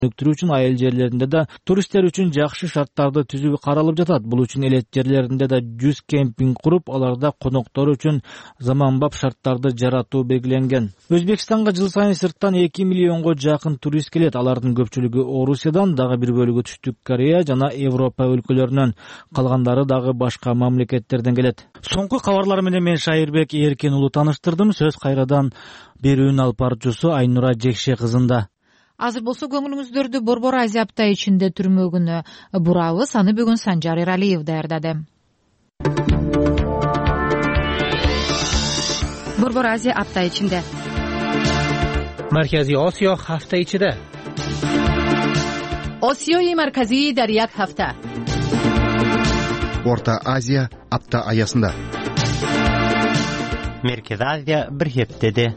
өнүктүрүү үчүн айыл жерлеринде да туристтер үчүн жакшы шарттарды түзүү каралып жатат. Бул үчүн элет жерлеринде да 100 кемпинг куруп, аларда коноктор үчүн заманбап шарттарды жаратуу белгиленген. Өзбекстанга жыл сайын сырттан 2 миллионго жакын турист келет. Алардын көпчүлүгү Орусиядан, дагы бир бөлүгү Түштүк Корея жана Европа өлкөлөрүнөн, калгандары дагы башка мамлекеттерден келет. Соңку кабарлар менен мен Шайырбек Эркин уулу таныштырдым. Сөз кайрадан берүүнүн алып баруучусу Айнура Жекше кызында. Азыр болсо көңүлүңүздөрдү Борбор Азия апта ичинде түрмөгүнө бурабыз. Аны бүгүн Санжар Эралиев даярдады. Борбор Азия апта ичинде. Маркази Осиё ҳафта ичида. Осиёи марказии дар як ҳафта. Орта Азия апта аясында. Merkezi Азия bir heftede.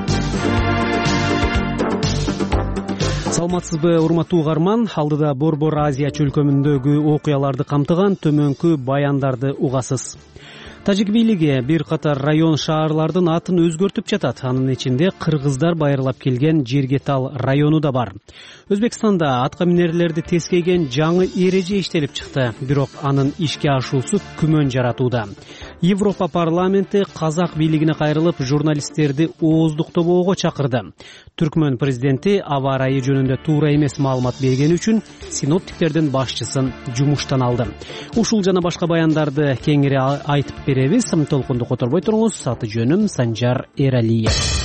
Саламатсызбы, урматтуу угарман? Алдыда Борбор Азия чөлкөмүндөгү окуяларды камтыган төмөнкү баяндарды угасыз. Тажик бийлиги бир катар район шаарлардын атын өзгөртүп жатат. Анын ичинде кыргыздар байырлап келген Жергетал району да бар. Өзбекстанда атка минерлерди тескейген жаңы эреже иштелип чыкты, бирок анын ишке ашуусу күмөн жаратууда. Европа парламенти казак бийлигине кайрылып, журналисттерди ооздуктоого чакырды. Түркмөн президенти аба ырайы жөнүндө туура эмес маалымат бергени үчүн синоптиктердин башчысын жумуштан алды. Ушул жана башка баяндарды кеңири айтып беребиз. Толкунду которбой туруңуз. Аты жөнүм Санжар Эралиев.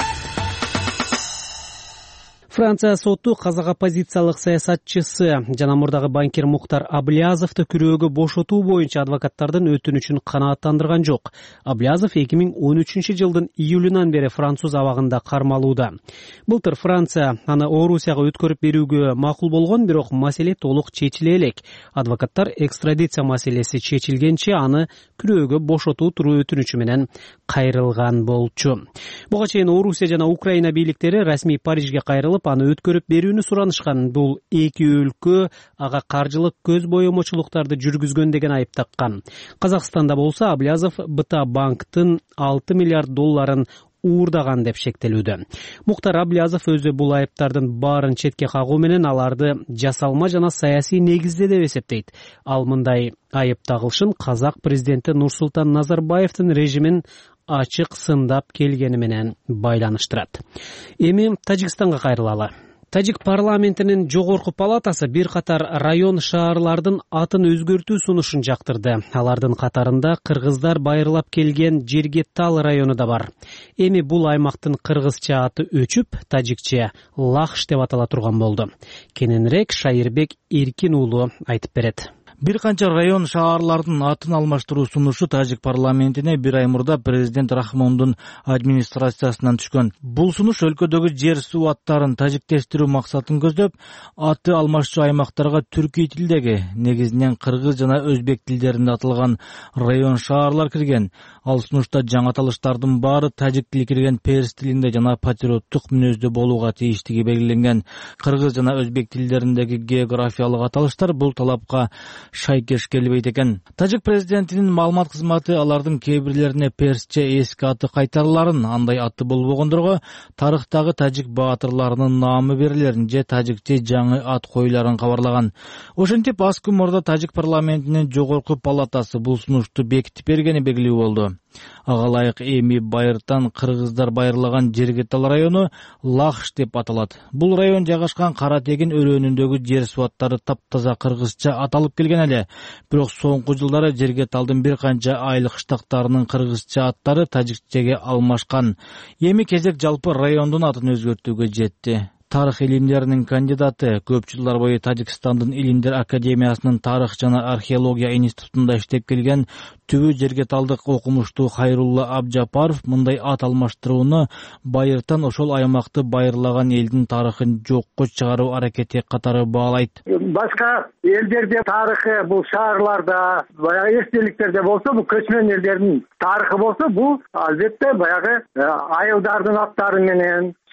Франция соту казак оппозициялык саясатчысы жана мурдагы банкир Мухтар Аблязовду күрөөгө бошотуу боюнча адвокаттардын өтүнүчүн канааттандырган жок. Аблязов 2013 жылдын июлунан бери француз абагында кармалууда. Былтыр Франция аны Орусияга өткөрүп берүүгө макул болгон, бирок маселе толук чечиле элек. Адвокаттар экстрадиция маселеси чечилгенче аны күрөөгө бошотуу туруу өтүнүчү менен кайрылган болчу. Буга чейин Орусия жана Украина бийликтери расмий Парижге кайрылып, аны өткөрүп берүүнү суранышкан. Бул эки өлкө ага каржылык көз боемочулуктарды жүргүзгөн деген айып таккан. Казакстанда болсо Аблязов БТА банктын 6 миллиард долларын уурдаган деп шектелүүдө. Мухтар Аблязов өзү бул айыптардын баарын четке кагуу менен аларды жасалма жана саясий негизде деп эсептейт. Ал мындай айып тагылышын казак президенти Нурсултан Назарбаевдин режимин ачык сындап келгени менен байланыштырат. Эми Тажикстанга кайрылалы. Тажик парламентинин жогорку палатасы бир катар район шаарлардын атын өзгөртүү сунушун жактырды. Алардын катарында кыргыздар байырлап келген Жергетал району да бар. Эми бул аймактын кыргызча аты өчүп, тажикче Лахш деп атала турган болду. Кененирээк Шайырбек Эркин уулу айтып берет. Бир канча район шаарлардын атын алмаштыруу сунушу Тажик парламентине бир ай мурда президент Рахмондун администрациясынан түшкөн. Бул сунуш өлкөдөгү жер суу аттарын тажиктештирүү максатын көздөп, аты алмашчу аймактарга түркий тилдеги, негизинен кыргыз жана өзбек тилдеринде аталган район шаарлар кирген. Ал сунушта жаңы аталыштардын баары тажик тили кирген перс тилинде жана патриоттук мүнөздө болууга тийиштиги белгиленген. Кыргыз жана өзбек тилдериндеги географиялык аталыштар бул талапка шайкеш келбейт экен. Тажик президентинин маалымат кызматы алардын кээ бирлерине персче эски аты кайтарыларын, андай аты болбогондорго тарыхтагы тажик баатырларынын наамы берилерин же тажикче жаңы ат коюларын кабарлаган. Ошентип аз күн мурда Тажик парламентинин жогорку палатасы бул сунушту бекитип бергени белгилүү болду. Ага ылайык эми байыртан кыргыздар байырлаган Жергетал району Лахш деп аталат. Бул район жайгашкан Кара Тегин өрөөнүндөгү жер суаттары таптаза кыргызча аталып келген эле. Бирок соңку жылдары Жергеталдын бир канча айыл кыштактарынын кыргызча аттары тажикчеге алмашкан. Эми кезек жалпы райондун атын өзгөртүүгө жетти. Тарых илимдеринин кандидаты, көп жылдар бою Тажикстандын Илимдер академиясынын тарых жана археология институтунда иштеп келген түбү Жергеталдык окумуштуу Хайрулла Абжапаров мындай ат алмаштырууну байыртан ошол аймакты байырлаган элдин тарыхын жокко чыгаруу аракети катары баалайт. Башка элдерде тарыхы, бул шаарларда, баягы эстеликтерде болсо, бул көчмөн элдердин тарыхы болсо, бул албетте баягы айылдардын аттары менен,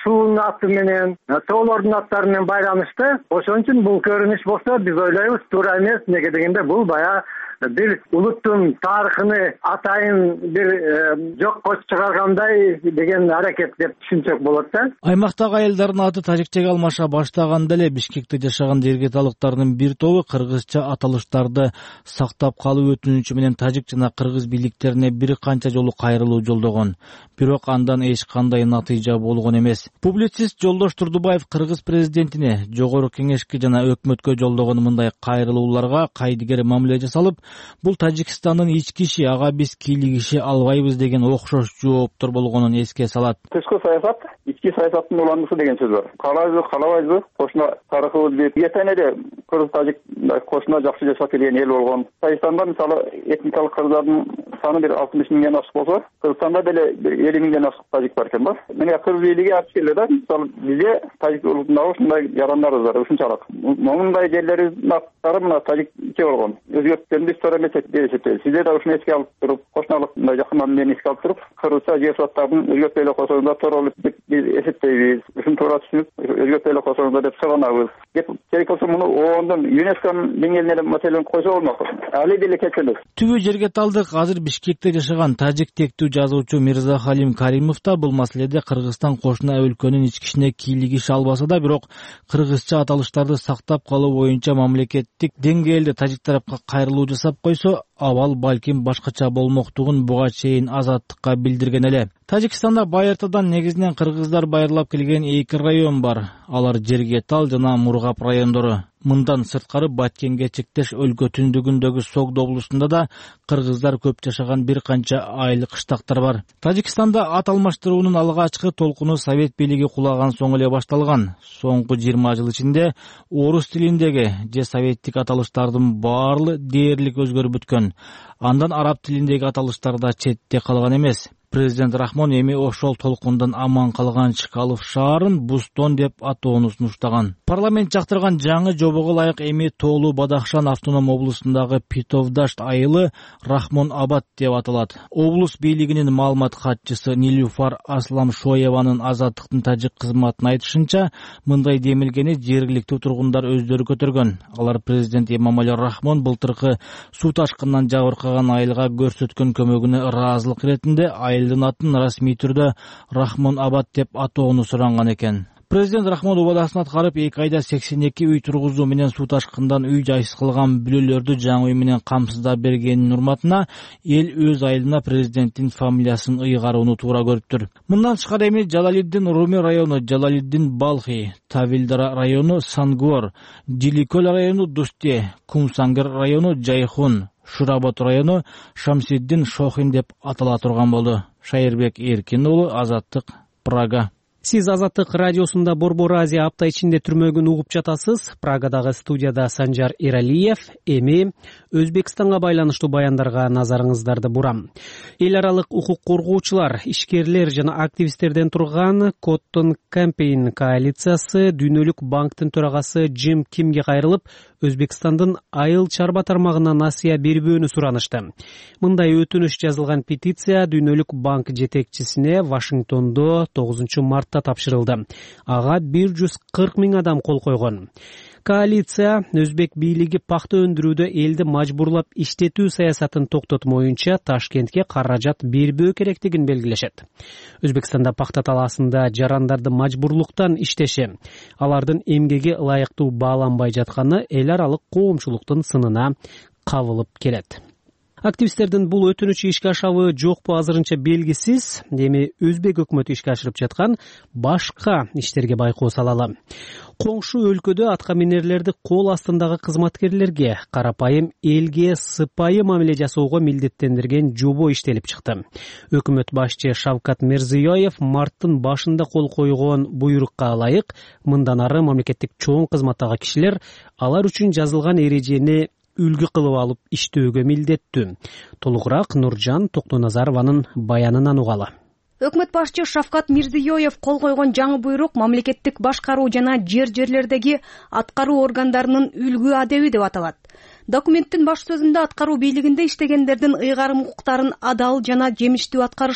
суунун аты менен, тоолордун аттары менен байланыштуу. Ошон үчүн бул көрүнүш болсо биз ойлойбуз туура эмес. Неге дегенде бул баягы бир улуттун тарыхыны атайын бир жокко чыгаргандай деген аракет деп түшүнсөк болот да. Аймактагы айылдардын аты тажикчеге алмаша баштаганда эле Бишкекте жашаган дергеталыктардын бир тобу кыргызча аталыштарды сактап калуу өтүнүчү менен тажик жана кыргыз бийликтерине бир канча жолу кайрылуу жолдогон. Бирок андан эч кандай натыйжа болгон эмес. Публицист Жолдош Турдубаев кыргыз президентине, жогорку кеңешке жана өкмөткө жолдогон мындай кайрылууларга кайдыгер мамиле жасалып, бул Тажикстандын ички иши, ага биз кийлигише албайбыз деген окшош жооптор болгонун эске салат. Тышкы саясат ички саясаттын уландысы деген сөз бар. Каалайбызбы, каалабайбызбы, кошуна тарыхыбыз бип, эртең эле кыргыз тажик кошуна жакшы жашап келген эл болгон. Тажикстанда мисалы этникалык кыргыздардын саны бир 60 миңден ашык болсо, Кыргызстанда деле 50 миңден ашык тажик бар экен да. Мына кыргыз бийлиги ачып келди да, мисалы бизде тажик улутунда ушундай жарандарыбыз бар, ушунчалык. Мындай жерлерибиздин аттары мына тажикче болгон. Өзгөрткөндү биз туура эмес деп эсептейбиз. Сизде да ушуну эске алып туруп, кошуналык мындай жакын мамилени эске алып туруп, кыргызча жер саттарын өзгөртпөй эле койсоңуздар туура болот деп биз эсептейбиз. Ушуну туура түшүнүп, өзгөртпөй эле койсоңуздар деп суранабыз. Деп керек болсо муну ООНдун ЮНЕСКОнун деңгээлине маселени койсо болмок. Али деле кеткен. Түбү жерге талдык азыр Бишкекте жашаган тажик тектүү жазуучу Мирза Халим Каримов да бул маселеде Кыргызстан кошуна өлкөнүн ички ишине кийлигише албаса да, бирок кыргызча аталыштарды сактап калуу боюнча мамлекеттик деңгээлде тажик тарапка кайрылуу жасап койсо, абал балким башкача болмоктугун буга чейин Азаттыкка билдирген эле. Тажикстанда байыртадан негизинен кыргыздар байырлап келген 2 район бар. Алар Жергетал жана Мургап райондору. Мындан сырткары Баткенге чектеш өлкө түндүгүндөгү Согд облусунда да кыргыздар көп жашаган бир канча айыл кыштактар бар. Тажикстанда ат алмаштыруунун алгачкы толкуну Совет бийлиги кулаган соң эле башталган. Соңку 20 жыл ичинде орус тилиндеги же советтик аталыштардын баары дээрлик өзгөрүп бүткөн. Андан араб тилиндеги аталыштар да четте калган эмес. Президент Рахмон эми ошол толкундан аман калган Чкалов шаарын Бустон деп атоону сунуштаган. Парламент жактырган жаңы жобого ылайык эми Тоолу Бадахшан автоном облусундагы Питовдашт айылы Рахмон Абад деп аталат. Облус бийлигинин маалымат катчысы Нилюфар Асламшоеванын Азаттыктын тажик кызматына айтышынча, мындай демилгени жергиликтүү тургундар өздөрү көтөргөн. Алар президент Эмомали Рахмон былтыркы суу ташкынынан жабыркаган айылга көрсөткөн көмөгүнө ыраазылык иретинде айылдын атын расмий түрдө Рахмон Абад деп атоону суранган экен. Президент Рахмон убадасын аткарып 2 айда 82 үй тургузуу менен суу ташкындан үй жайсыз кылган бүлөлөрдү жаңы үй менен камсыздап бергенин урматына эл өз айылына президенттин фамилиясын ыйгарууну туура көрүптүр. Мындан тышкары эми Жалалиддин Руми району Жалалиддин Балхи, Тавилдара району Сангор, Диликөл району Дусте, Кумсангер району Жайхун, Шуработ району Шамсиддин Шохин деп атала турган болду. Шайырбек Эркин уулу, Азаттык, Прага. Сиз Азаттык радиосунда Борбор Азия апта ичинде түрмөгүн угуп жатасыз. Прагадагы студияда Санжар Эралиев. Эми Өзбекстанга байланыштуу баяндарга назарыңыздарды бурам. Эл аралык укук коргоочулар, ишкерлер жана активисттерден турган Cotton Campaign коалициясы Дүйнөлүк банктын төрагасы Джим Кимге кайрылып, Өзбекстандын айыл чарба тармагына насыя бербөөнү суранышты. Мындай өтүнүш жазылган петиция Дүйнөлүк банк жетекчисине Вашингтондо 9 мартта тапшырылды. Ага 140 миң адам кол койгон. Коалиция өзбек бийлиги пахта өндүрүүдө элди мажбурлап иштетүү саясатын токтотмоюнча Ташкентке каражат бербөө керектигин белгилешет. Өзбекстанда пахта талаасында жарандарды мажбурлуктан иштеши, алардын эмгеги ылайыктуу бааланбай жатканы эл аралык коомчулуктун сынына кабылып келет. Активисттердин бул өтүнүчү ишке ашабы жокпу азырынча белгисиз. Эми Өзбек өкмөтү ишке ашырып жаткан башка иштерге байкоо салалы. Коңшу өлкөдө аткаминерлерди кол астындагы кызматкерлерге карапайым элге сыпайы мамиле жасоого милдеттендирген жобо иштелип чыкты. Өкмөт башчы Шавкат Мирзиёев марттын башында кол койгон буйрукка ылайык мындан ары мамлекеттик чоң кызматтагы кишилер алар үчүн жазылган эрежени үлгү кылып алып иштөөгө милдеттүү. Толугураак Нуржан Токтоназарованын баянынан угалы. Өкмөт башчы Шавкат Мирзиёев кол койгон жаңы буйрук мамлекеттик башкаруу жана жерлердеги аткаруу органдарынын үлгү адеби деп аталат. Документтин баш сөзүндө аткаруу бийлигинде иштегендердин ыйгарым укуктарын адал жана жемиштүү аткарышы,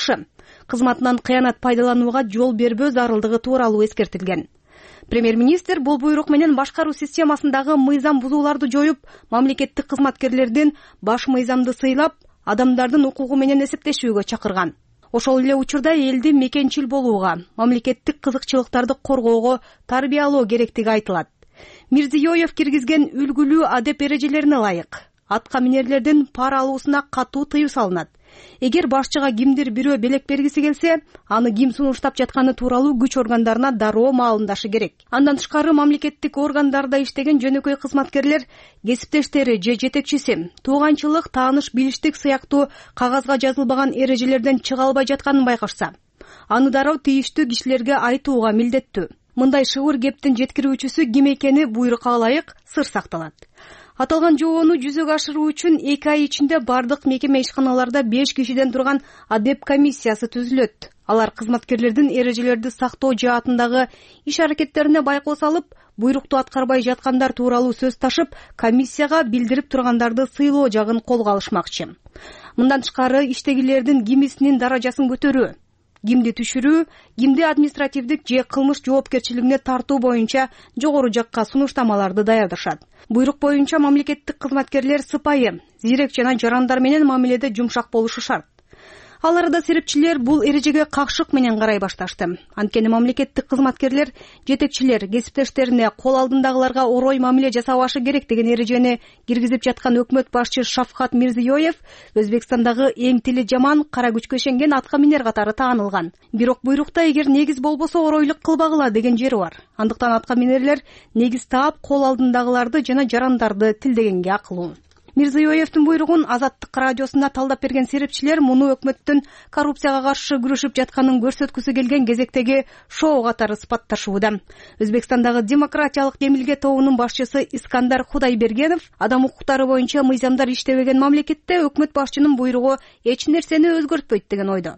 кызматынан кыянат пайдаланууга жол бербөө зарылдыгы тууралуу эскертилген. Премьер-министр бул буйрук менен башкаруу системасындагы мыйзам бузууларды жоюп, мамлекеттик кызматкерлердин баш мыйзамды сыйлап, адамдардын укугу менен эсептешүүгө чакырган. Ошол эле учурда элди мекенчил болууга, мамлекеттик кызыкчылыктарды коргоого тарбиялоо керектиги айтылат. Мирзиёев киргизген үлгүлүү адеп эрежелерине ылайык атка минерлердин пара алуусуна катуу тыюу салынат. Эгер башчыга кимдир бирөө белек бергиси келсе, аны ким сунуштап жатканы тууралуу күч органдарына дароо маалымдашы керек. Андан тышкары мамлекеттик органдарда иштеген жөнөкөй кызматкерлер кесиптештери же жетекчиси тууганчылык, тааныш, билиштик сыяктуу кагазга жазылбаган эрежелерден чыга албай жатканын байкашса, аны дароо тийиштүү кишилерге айтууга милдеттүү. Мындай шыбыр кептин жеткирүүчүсү ким экени буйрукка ылайык сыр сакталат. Аталган жобону жүзөгө ашыруу үчүн 2 ай ичинде бардык мекеме ишканаларда 5 кишиден турган адеп комиссиясы түзүлөт. Алар кызматкерлердин эрежелерди сактоо жаатындагы иш аракеттерине байкоо салып, буйрукту аткарбай жаткандар тууралуу сөз ташып, комиссияга билдирип тургандарды сыйлоо жагын колго алышмакчы. Мындан тышкары иштегилердин кимисинин даражасын көтөрүү, кимди түшүрүү, кимди административдик же кылмыш жоопкерчилигине тартуу боюнча жогору жакка сунуштамаларды даярдашат. Буйрук боюнча мамлекеттик кызматкерлер сыпайы, зирек жана жарандар менен мамиледе жумшак болушу шарт. Ал арада серепчилер бул эрежеге какшык менен карай башташты. Анткени мамлекеттик кызматкерлер жетекчилер кесиптештерине кол алдындагыларга орой мамиле жасабашы керек деген эрежени киргизип жаткан өкмөт башчы Шавкат Мирзиёев Өзбекстандагы эң тили жаман, кара күчкө ишенген атка минер катары таанылган. Бирок буйрукта эгер негиз болбосо оройлук кылбагыла деген жери бар. Андыктан атка минерлер негиз таап кол алдындагыларды жана жарандарды тилдегенге акылуу. Мирзиёевдин буйругун Азаттык радиосуна талдап берген серепчилер муну өкмөттүн коррупцияга каршы күрөшүп жатканын көрсөткүсү келген кезектеги шоу катары сыпатташууда. Өзбекстандагы демократиялык демилге тобунун башчысы Искандар Худайбергенов адам укуктары боюнча мыйзамдар иштебеген мамлекетте өкмөт башчынын буйругу эч нерсени өзгөртпөйт деген ойдо.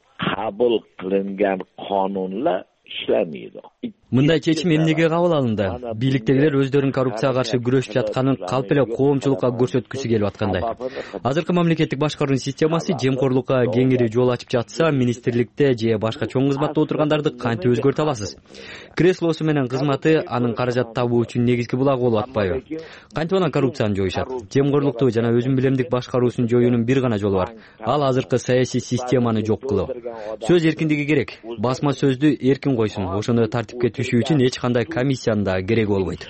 Кабыл кылынган канунlar işlemiyor. Мындай чечим эмнеге кабыл алынды? Бийликтегилер өздөрүнүн коррупцияга каршы күрөшүп жатканын калп эле коомчулукка көрсөткүсү келип аткандай. Азыркы мамлекеттик башкаруу системасы жемкорлукка кеңири жол ачып жатса, министрликте же башка чоң кызматта отургандарды кантип өзгөртө аласыз? Креслосу менен кызматы анын каражат табуу үчүн негизги булагы болуп атпайбы? Кантип анан коррупцияны жоюшат? Жемкорлукту жана өзүн билемдик башкаруусун жоюунун бир гана жолу бар. Ал азыркы саясий системаны жок кылуу. Сөз эркиндиги керек. Басма сөздү эркин койсун. Ошону тартипке түшүү үчүн эч кандай комиссиянын да кереги болбойт.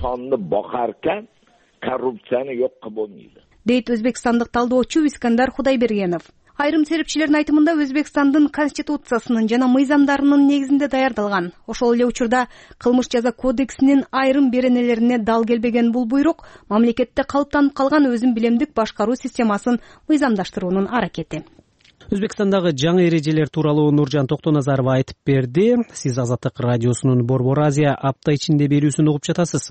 Коррупцияны жок кылып болбойт. Дейт өзбекстандык талдоочу Искандар Худайбергенов. Айрым серепчилердин айтымында Өзбекстандын конституциясынын жана мыйзамдарынын негизинде даярдалган. Ошол эле учурда кылмыш жаза кодексинин айрым беренелерине дал келбеген бул буйрук мамлекетте калыптанып калган өзүн билемдик башкаруу системасын мыйзамдаштыруунун аракети. Өзбекстандагы жаңы эрежелер тууралуу Нуржан Токтоназарова айтып берди. Сиз Азаттык радиосунун Борбор Азия апта ичинде берүүсүн угуп жатасыз.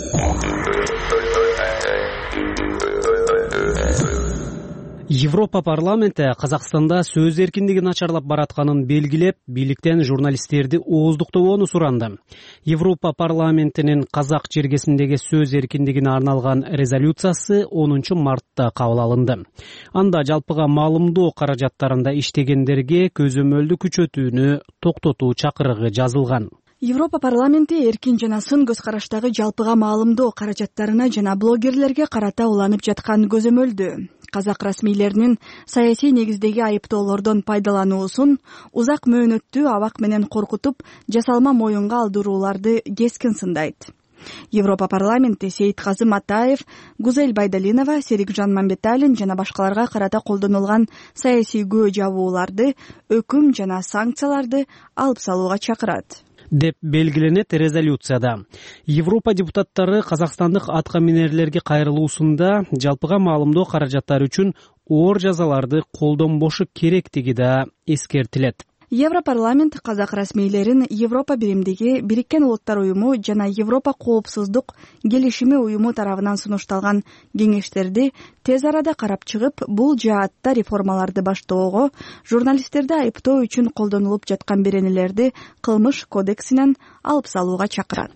Европа парламенти Казакстанда сөз эркиндиги начарлап баратканын белгилеп, бийликтен журналисттерди ооздуктообону суранды. Европа парламентинин казак жергесиндеги сөз эркиндигине арналган резолюциясы 10 мартта кабыл алынды. Анда жалпыга маалымдоо каражаттарында иштегендерге көзөмөлдү күчөтүүнү токтотуу чакырыгы жазылган. Европа парламенти эркин жана сын көз караштагы жалпыга маалымдоо каражаттарына жана блогерлерге карата уланып жаткан көзөмөлдү, казак расмийлеринин саясий негиздеги айыптоолордон пайдалануусун, узак мөөнөттүү абак менен коркутуп, жасалма моюнга алдырууларды кескин сындайт. Европа парламенти Сейитказы Матаев, Гузель Байдалинова, Серикжан Мамбеталин жана башкаларга карата колдонулган саясий көө жабууларды, өкүм жана санкцияларды алып салууга чакырат деп белгиленет резолюцияда. Европа депутаттары казакстандык атка минерлерге кайрылуусунда жалпыга маалымдоо каражаттары үчүн оор жазаларды колдонбошу керектиги да эскертилет. Европарламент казак расмийлерин Европа биримдиги, Бириккен Улуттар уюму жана Европа коопсуздук келишими уюму тарабынан сунушталган кеңештерди тез арада карап чыгып, бул жаатта реформаларды баштоого, журналисттерди айыптоо үчүн колдонулуп жаткан беренелерди кылмыш кодексинен алып салууга чакырат.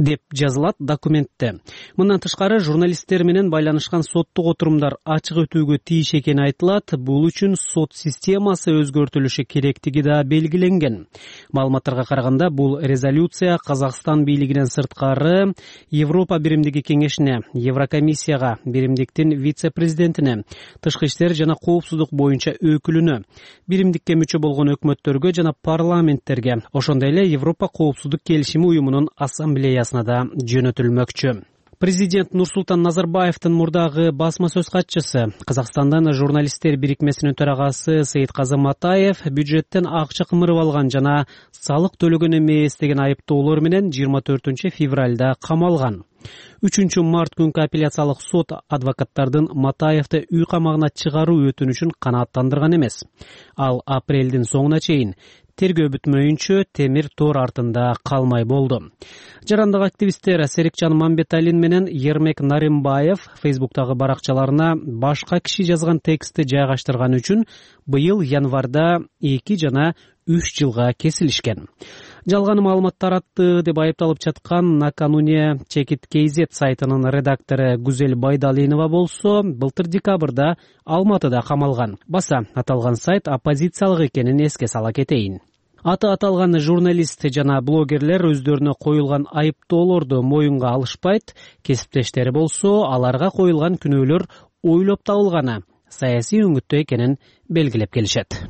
деп жазылат документте. Мындан тышкары журналисттер менен байланышкан соттук отурумдар ачык өтүүгө тийиш экени айтылат. Бул үчүн сот системасы өзгөртүлүшү керектиги да белгиленген. Маалыматтарга караганда бул резолюция Казакстан бийлигинен сырткары Европа биримдиги кеңешине, Еврокомиссияга, биримдиктин вице-президентине, тышкы иштер жана коопсуздук боюнча өкүлүнө, биримдикке мүчө болгон өкмөттөргө жана парламенттерге, ошондой эле Европа коопсуздук келишими уюмунун ассамблеясына да жөнөтүлмөкчү. Президент Нурсултан Назарбаевдин мурдагы басма сөз катчысы, Казакстандын журналисттер бирикмесинин төрагасы Сейитказы Матаев бюджеттен акча кымырып алган жана салык төлөгөн эмес деген айыптоолор менен 24 февралда камалган. 3 март күнкү апелляциялык сот адвокаттардын Матаевди үй камагына чыгаруу өтүнүшүн канааттандырган эмес. Ал апрелдин соңуна чейин тергөө бүтмөйүнчө темир тор артында калмай болду. Жарандык активисттер Серикжан Мамбеталин менен Ермек Наримбаев Фейсбуктагы баракчаларына башка киши жазган текстти жайгаштырган үчүн быйыл январда 2 жана 3 жылга кесилишкен. Жалган маалымат таратты деп айыпталып жаткан Накануне Чекит KZ сайтынын редактору Гүзел Байдалинова болсо, былтыр декабрда Алматыда камалган. Баса аталган сайт оппозициялык экенин эске сала кетейин. Аты аталган журналист жана блогерлер өздөрүнө коюлган айыптоолорду моюнга алышпайт, кесиптештери болсо аларга коюлган күнөөлөр ойлоп табылганы, саясий өңүттө экенин белгилеп келишет.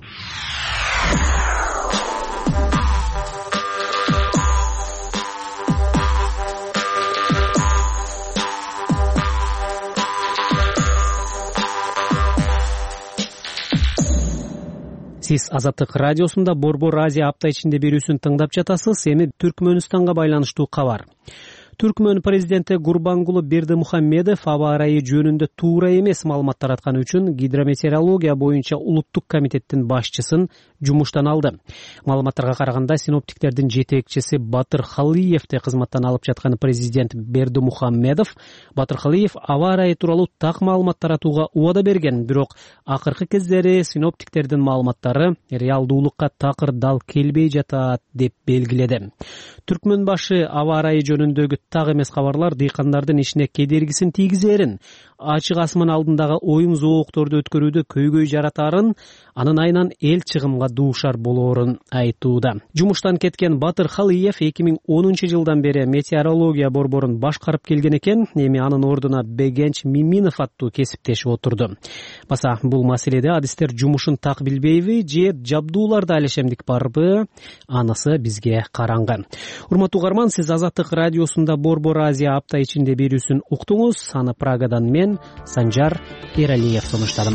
Сиз Азаттык радиосунда Борбор Азия апта ичинде берүүсүн тыңдап жатасыз. Эми Түркмөнстанга байланыштуу кабар. Түркмөн президенти Гурбангулы Бердимухамедов аба ырайы жөнүндө туура эмес маалымат таратканы үчүн гидрометеорология боюнча улуттук комитеттин башчысын жумуштан алды. Маалыматтарга караганда синоптиктердин жетекчиси Батыр Халиевди кызматтан алып жаткан президент Бердимухамедов Батыр Халиев аба ырайы тууралуу так маалымат таратууга убада берген, бирок акыркы кездери синоптиктердин маалыматтары реалдуулукка такыр дал келбей жатат деп белгиледи. Түркмөн башы аба ырайы жөнүндөгү так эмес кабарлар дыйкандардын ишине кедергисин тийгизерин, ачык асман алдындагы оюн зоокторду өткөрүүдө көйгөй жаратарын, анын айынан эл чыгымга дуушар болоорун айтууда. Жумуштан кеткен Батыр Халиев 2010 жылдан бери метеорология борборун башкарып келген экен, эми анын ордуна Бегенч Миминов аттуу кесиптешип отурду. Баса бул маселеде адистер жумушун так билбейби же жабдууларды алешемдик барбы? Анысы бизге караңгы. Урматтуу угарман, сиз Азаттык радиосунда Борбор Азия апта ичинде берүүсүн уктуңуз. Аны Прагадан мен Санжар Эралиев сунуштадым.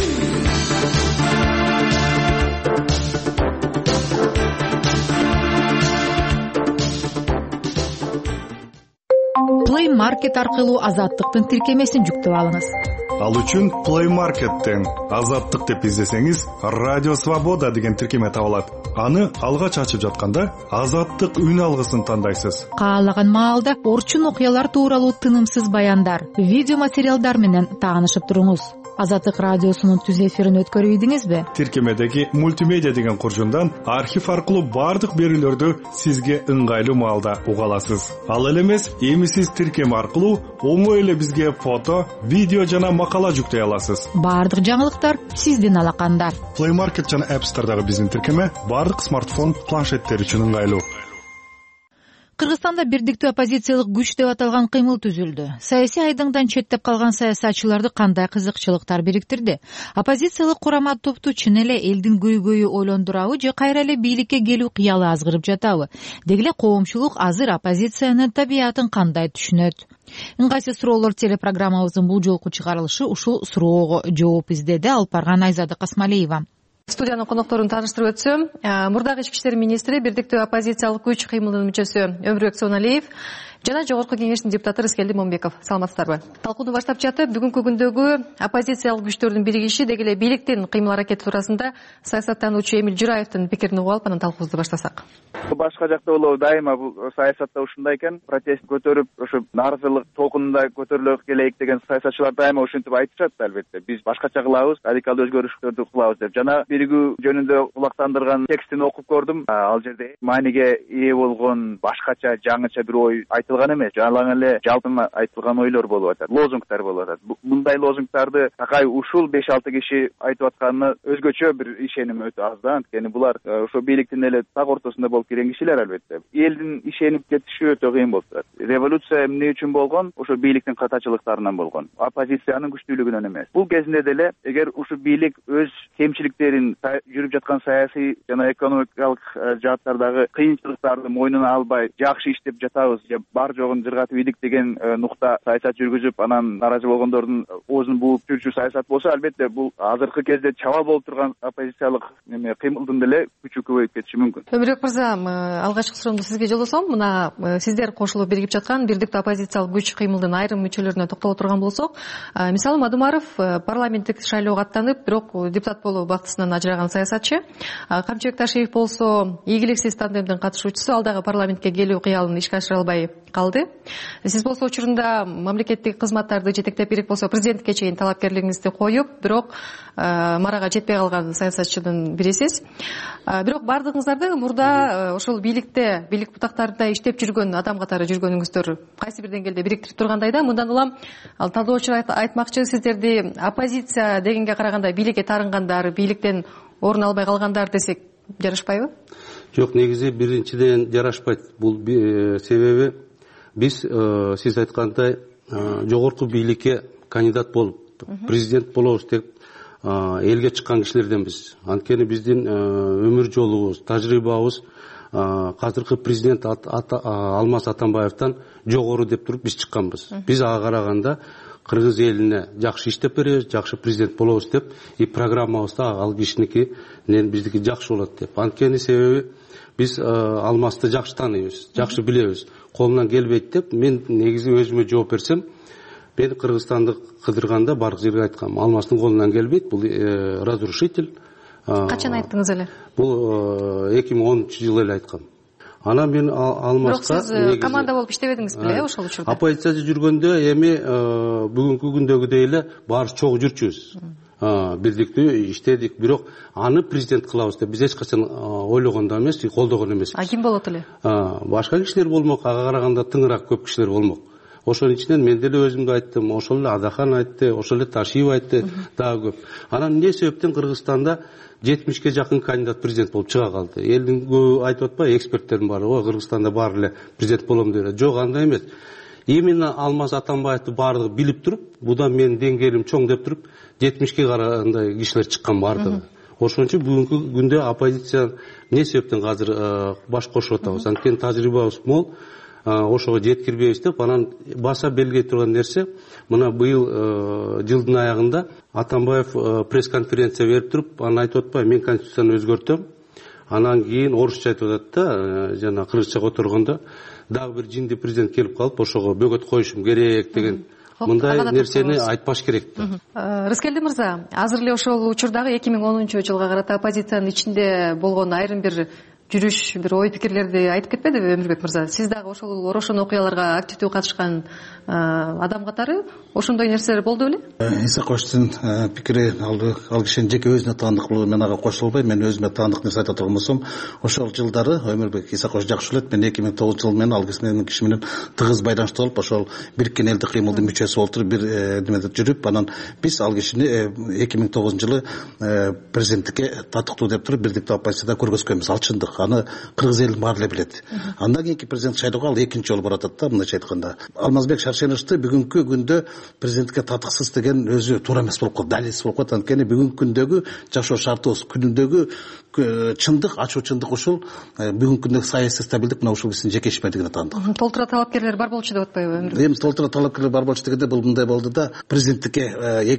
Play Market аркылуу Азаттыктын тиркемесин жүктөп алыңыз. Ал үчүн Play Market'тен Азаттык деп издесеңиз, Радио Свобода деген тиркеме табылат. Аны алгач ачып жатканда Азаттык үн алгысын тандайсыз. Каалаган маалда орчун окуялар тууралуу тынымсыз баяндар, видео материалдар менен таанышып туруңуз. Азаттык радиосунун түз эфирин өткөрүп ийдиңизби? Тиркемедеги мультимедиа деген куржундан архив аркылуу бардык берүүлөрдү сизге ыңгайлуу маалда уга аласыз. Ал эле эмес, эми сиз тиркеме аркылуу оңой эле бизге фото, видео жана макала жүктөй аласыз. Бардык жаңылыктар сиздин алаканда. Play Market жана App Store'дагы биздин тиркеме бардык смартфон, планшеттер үчүн ыңгайлуу. Кыргызстанда бирдиктүү оппозициялык күч деп аталган кыймыл түзүлдү. Саясий айдыңдан четтеп калган саясатчыларды кандай кызыкчылыктар бириктирди? Оппозициялык курама топту чын эле элдин көйгөйү ойлондурабы же кайра эле бийликке келүү кыялы азгырып жатабы? Деги эле коомчулук азыр оппозициянын табиятын кандай түшүнөт? Ыңгайсыз суроолор телепрограммабыздын бул жолку чыгарылышы ушул суроого жооп издеди. Алып барган Айзада Касмалиева. Студиянын конокторун тааныштырып өтсөм, мурдагы ички иштер министри, бирдиктүү оппозициялык күч кыймылынын мүчөсү Өмүрбек Соналиев жана Жогорку кеңештин депутаты Рыскелди Момбеков. Саламатсыздарбы? Талкууну баштап жатып, бүгүнкү күндөгү оппозициялык күчтөрдүн биригиши, деги эле бийликтин кыймыл аракети туурасында саясаттануучу Эмил Жураевдин пикирин угуп алып, анан талкуубузду баштасак. Башка жакта болобу, дайыма бул саясатта ушундай экен, протест көтөрүп, ошо нааразылык толкунунда көтөрүлө келейик деген саясатчылар дайыма ушинтип айтышат албетте. Биз башкача кылабыз, радикалдуу өзгөрүштөрдү кылабыз деп. Жана биригүү жөнүндө кулактандырган текстин окуп көрдүм. Ал жерде мааниге ээ болгон башкача, жаңыча бир ой айтылган эмес, жалаң эле жалпы айтылган ойлор болуп атат, лозунгдар болуп атат. Мындай лозунгдарды такай ушул 5-6 киши айтып атканына өзгөчө бир ишеним өтө аз да. Анткени булар ошо бийликтин эле так ортосунда болуп келген кишилер албетте. Элдин ишенип кетиши өтө кыйын болуп турат. Революция эмне үчүн болгон? Ошо бийликтин катачылыктарынан болгон. Оппозициянын күчтүүлүгүнөн эмес. Бул кезинде деле эгер ушу бийлик өз кемчиликтерин, жүрүп жаткан саясий жана экономикалык жааттардагы кыйынчылыктарды мойнуна албай, жакшы иштеп жатабыз же бар жогун жыргатып ийдик деген нукта саясат жүргүзүп, анан наразы болгондордун оозун бууп жүрчү саясат болсо, албетте бул азыркы кезде чабал болуп турган оппозициялык кыймылдын деле күчү көбөйүп кетиши мүмкүн. Өмүрбек мырза, алгачкы суроомду сизге жолдосом, мына сиздер кошулуп биригип жаткан бирдиктүү оппозициялык күч кыймылдын айрым мүчөлөрүнө токтоло турган болсок, мисалы Мадумаров парламенттик шайлоого аттанып, бирок депутат болуу бактысынан ажыраган саясатчы. Камчыбек Ташиев болсо ийгиликсиз тандемдин катышуучусу, ал дагы парламентке келүү кыялын ишке ашыра албай калды. Сиз болсо учурунда мамлекеттик кызматтарды жетектеп, керек болсо президентке чейин талапкерлигиңизди коюп, бирок марага жетпей калган саясатчынын бирисиз. Бирок бардыгыңыздарды мурда ошол бийликте, бийлик бутактарында иштеп жүргөн адам катары жүргөнүңүздөр кайсы бир деңгээлде бириктирип тургандай да. Мындан улам талдоочулар айтмакчы, сиздерди оппозиция дегенге караганда бийликке тарынгандар, бийликтен орун албай калгандар десек жарашпайбы? Жок, негизи биринчиден жарашпайт. Бул себеби биз сиз айткандай жогорку бийликке кандидат болуп, президент болобуз деп элге чыккан кишилерденбиз. Анткени биздин өмүр жолубуз, тажрыйбабыз казыркы президент Алмаз Атамбаевден жогору деп туруп биз чыкканбыз. Биз ага караганда кыргыз элине жакшы иштеп беребиз, жакшы президент болобуз деп, и программабызда ал кишиники биздики жакшы болот деп. Анткени себеби биз Алмазды жакшы тааныйбыз, жакшы билебиз. Колунан келбейт деп мен негизи өзүмө жооп берсем, мен Кыргызстанды кыдырганда бардык жерге айткам, Алмаздын колунан келбейт, бул разрушитель. Качан айттыңыз эле? Бул 2010-жылы эле айткам. Анан мен Алмазга... Бирок сиз команда болуп иштебедиңиз беле ошол учурда? Оппозицияда жүргөндө эми бүгүнкү күндөгүдөй эле баары чогуу жүрчүбүз. Бирдиктүү иштедик, бирок аны президент кылабыз деп биз эч качан ойлогон да эмес, колдогон эмес. Ким болот эле? Башка кишилер болмок, ага караганда тыңыраак көп кишилер болмок. Ошонун ичинен мен деле өзүмдү айттым, ошол эле Адахан айтты, ошол эле Ташиев айтты, дагы көп. Анан эмне себептен Кыргызстанда 70-ке жакын кандидат президент болуп чыга калды? Элдин көбү айтып атпайбы, эксперттердин баары, Кыргызстанда баары эле президент болом дейт. Жок, андай эмес. Именно Алмаз Атамбаевди баардыгы билип туруп, будан менин деңгээлим чоң деп туруп, 70-ке карагандай кишилер чыккан баардыгы. Ошон үчүн бүгүнкү күндө оппозиция эмне себептен азыр баш кошуп атабыз? Анткени тажрыйбабыз мол, ошого жеткирбейбиз деп, анан баса белгилей турган нерсе, мына быйыл жылдын аягында Атамбаев пресс-конференция берип туруп, анан айтып атпайбы, мен конституцияны өзгөртөм. Анан кийин орусча айтып атат да, жана кыргызча которгондо, дагы бир жинди президент келип калып, ошого бөгөт коюшум керек деген. Мындай нерсени айтпаш керек да. Рыскелди мырза, азыр эле ошол учурдагы 2010-жылга карата оппозициянын ичинде болгон айрым бир жүрүш, бир ой пикирлерди айтып кетпедиби Өмүрбек мырза? Сиз дагы ошол орошон окуяларга активдүү катышкан адам катары ошондой нерселер болду беле? Исаковичтин пикири ал кишинин жеке өзүнө таандыктуулугу, мен ага кошула албайм. Мен өзүмө таандык нерсе айта турган болсом, ошол жылдары Өмүрбек Исакович жакшы билет, мен 2009-жылы менен ал киши менен тыгыз байланышта болуп, ошол бириккен элдик кыймылдын мүчөсү болуп туруп, бир немеде жүрүп, анан биз ал кишини 2009-жылы президенттикке татыктуу деп туруп бирдиктүү оппозицияда көргөзгөнбүз. Ал чындык. Аны кыргыз элин баары эле билет. Андан кийинки президент шайлоого ал экинчи жолу баратат да, мындайча айтканда. Алмазбек Шаршеновичти бүгүнкү күндө президентке татыксыз деген өзү туура эмес болуп калды, далилсиз болуп калат. Анткени бүгүнкү күндөгү жашоо шартыбыз, күнүндөгү чындык, ачуу чындык ушул бүгүнкү күндөгү саясий стабилдик мына ушул кишинин жеке ишмендигине таандык. Толтура талапкерлер бар болчу деп атпайбы? Эми толтура талапкерлер бар болчу дегенде бул мындай болду да, президенттикке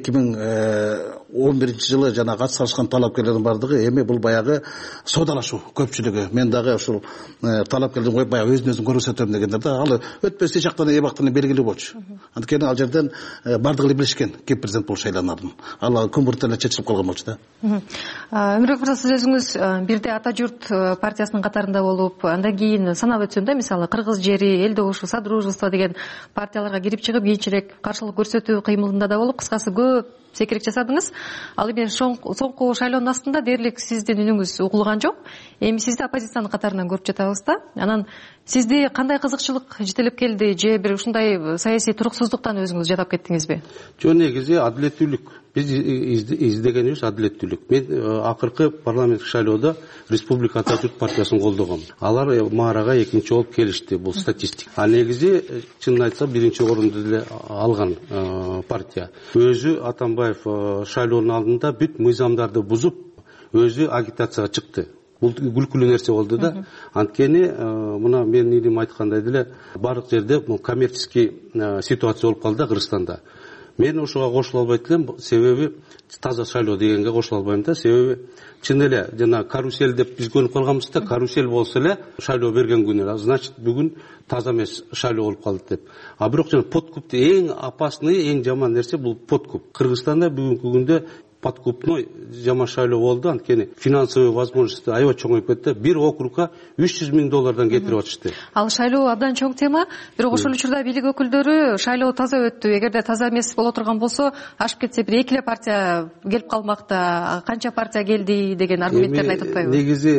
2011-жылы жана катыша алышкан талапкерлердин бардыгы эми бул баягы соодалашуу көпчүлүгү. Мен дагы ушул талапкерлердин коюп баягы өзүн көрсөтөм дегендер да, ал өтпөс эч жактан эбактан белгилүү болчу. Анткени ал жерден бардыгы эле билишкен ким президент болуп шайланарын. Ал күн буртан эле чечилип калган болчу да. Өмүрбек мырза, сиз өзүңүз бирде Ата журт партиясынын катарында болуп, андан кийин санап өтсөм да, мисалы Кыргыз жери, Эл добушу, Содружество деген партияларга кирип чыгып, кийинчерээк каршылык көрсөтүү кыймылында да болуп, кыскасы көп секирик жасадыңыз. Ал эми соңку шайлоонун астында дээрлик сиздин үнүңүз угулган жок. Эми сизди оппозициянын катарынан көрүп жатабыз да. Анан сизди кандай кызыкчылык жетелеп келди же бир ушундай саясий туруксуздуктан өзүңүз жадап кеттиңизби? Жок, негизи адилеттүүлүк. Биз издегенибиз адилеттүүлүк. Мен акыркы парламенттик шайлоодо Республика Ататүрк партиясын колдогом. Алар маарага экинчи болуп келишти, бул статистика. А негизи чынын айтсам биринчи орунду деле алган партия. Өзү Атамбаев шайлоонун алдында бүт мыйзамдарды бузуп, өзү агитацияга чыкты. Бул күлкүлүү нерсе болду да. Анткени мына менин илим айткандай деле бардык жерде коммерческий ситуация болуп калды Кыргызстанда. Мен ошого кошула албайт элем, себеби таза шайлоо дегенге кошула албайм да, себеби чын эле жана карусель деп биз көнүп калганбыз да, карусель болсо эле шайлоо берген күнү, значит бүгүн таза эмес шайлоо болуп калды деп. А бирок жана подкуп эң опасный, эң жаман нерсе бул подкуп. Кыргызстанда бүгүнкү күндө подкупной жаман шайлоо болду, анткени финансовый возможности аябай чоңоюп кетти. Бир округга $300 000 кетирип атышты. Ал шайлоо абдан чоң тема, бирок ошол учурда бийлик өкүлдөрү шайлоо таза өттү. Эгерде таза эмес боло турган болсо, ашып кетсе бир экиле партия келип калмакта, канча партия келди деген аргументтерди айтып атпайбы? Негизи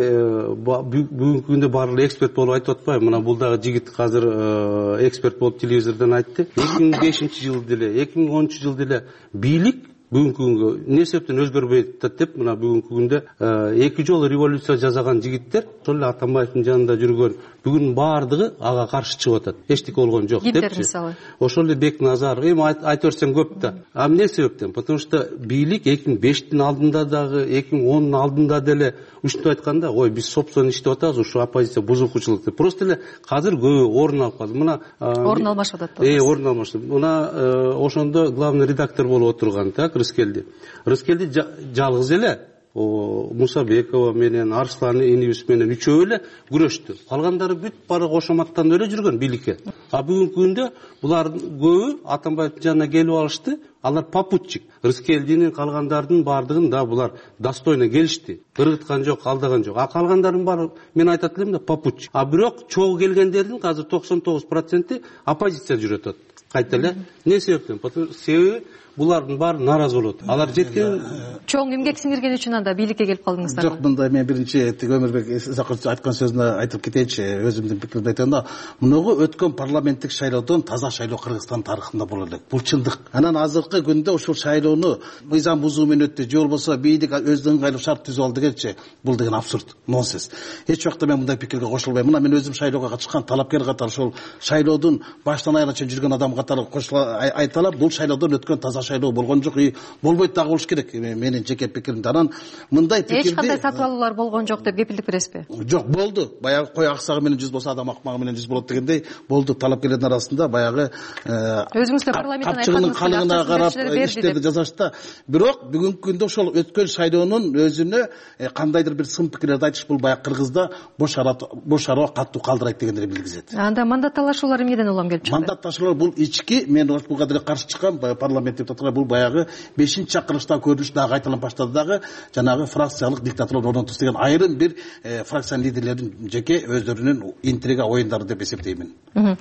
бүгүнкү күндө баары эксперт болуп айтып атпайбы? Мына бул дагы жигит азыр эксперт болуп телевизордон айтты. 2005-жылы деле, 2010-жылы деле бийлик бүгүнкү күнгө эмне себептен өзгөрбөй атат деп мына бүгүнкү күндө 2 жолу революция жасаган жигиттер ошол эле Атамбаевдин жанында жүргөн бүгүн баардыгы ага каршы чыгып атат. Эчтеке болгон жок депчи. Ошол эле Бекназаров эми айта берсең көп да. А эмне себептен? Потому что бийлик 2005-тин алдында дагы 2010-дун алдында деле ушинтип айтканда, ой биз собственно иштеп атабыз, ушу оппозиция бузукучулук деп. Просто эле азыр көбү орун алып калды. Мына орун алмашып атат. Орун алмашты. Мына ошондо главный редактор болуп отурган да Рыскелди жалгыз эле Мусабекова менен Арслан инибиз менен үчөө эле күрөштү. Калгандары бүт бары кошоматтан эле жүргөн бийликке. А бүгүнкү күндө булардын көбү Атамбаевдин жанына келип алышты. Алар попутчик. Рыскелдинин калгандардын баардыгын да булар достойно келишти. Ыргыткан жок, алдаган жок. А калгандардын баары мен айтат элем да попутчик. А бирок чогуу келгендердин азыр 99% оппозиция жүрөт атат. Кайта эле. Эмне себептен? Себеби булардын баары нааразы болот. Алар жеткен чоң эмгек сиңирген үчүн анда бийликке келип калдыңыздар. Жок, мындай мен биринчи Өмүрбек Исакович айткан сөзүнө айтып кетейинчи, өзүмдүн пикиримди айтайын да. Мунугу өткөн парламенттик шайлоодон таза шайлоо Кыргызстан тарыхында боло элек. Бул чындык. Анан азыркы күндө ушул шайлоону мыйзам бузуу менен өттү, же болбосо бийлик өзүнүн ыңгайлуу шарт түзүп алды дегенчи, бул деген абсурд, нонсенс. Эч убакта мен мындай пикирге кошулбайм. Мына мен өзүм шайлоого катышкан талапкер катары ошол шайлоодун баштан аягына чейин жүргөн адам катары кошула айта алам. Бул шайлоодон өткөн таза шайлоо болгон жок, болбойт дагы болуш керек. Менин жеке пикиримде. Анан мындай пикирди эч кандай сатып алуулар болгон жок деп кепилдик бересизби? Жок, болду. Баягы кой аксагы менен 100 болсо адам акмагы менен 100 болот дегендей болду. Талапкерлердин арасында баягы өзүңүздөр парламенттен капчыгынын калыгына карап иштерди жасашты. Бирок бүгүнкү күндө ошол өткөн шайлоонун өзүнө кандайдыр бир сын пикирлерди айтыш бул баягы Кыргызда бош ароо каттуу калдырайт дегендерди билгизет. Анда мандат талашуулар эмнеден улам келип чыкты? Мандат талашуулар бул ички, мен буга деле каршы чыккан парламент депутаттары бул баягы 5-чакырылышта көрүнүш дагы кайталанып баштады дагы жанагы фракциялык диктатура орнотуш деген айрым бир фракциянын лидерлеринин жеке өздөрүнүн интрига оюндары деп эсептеймин.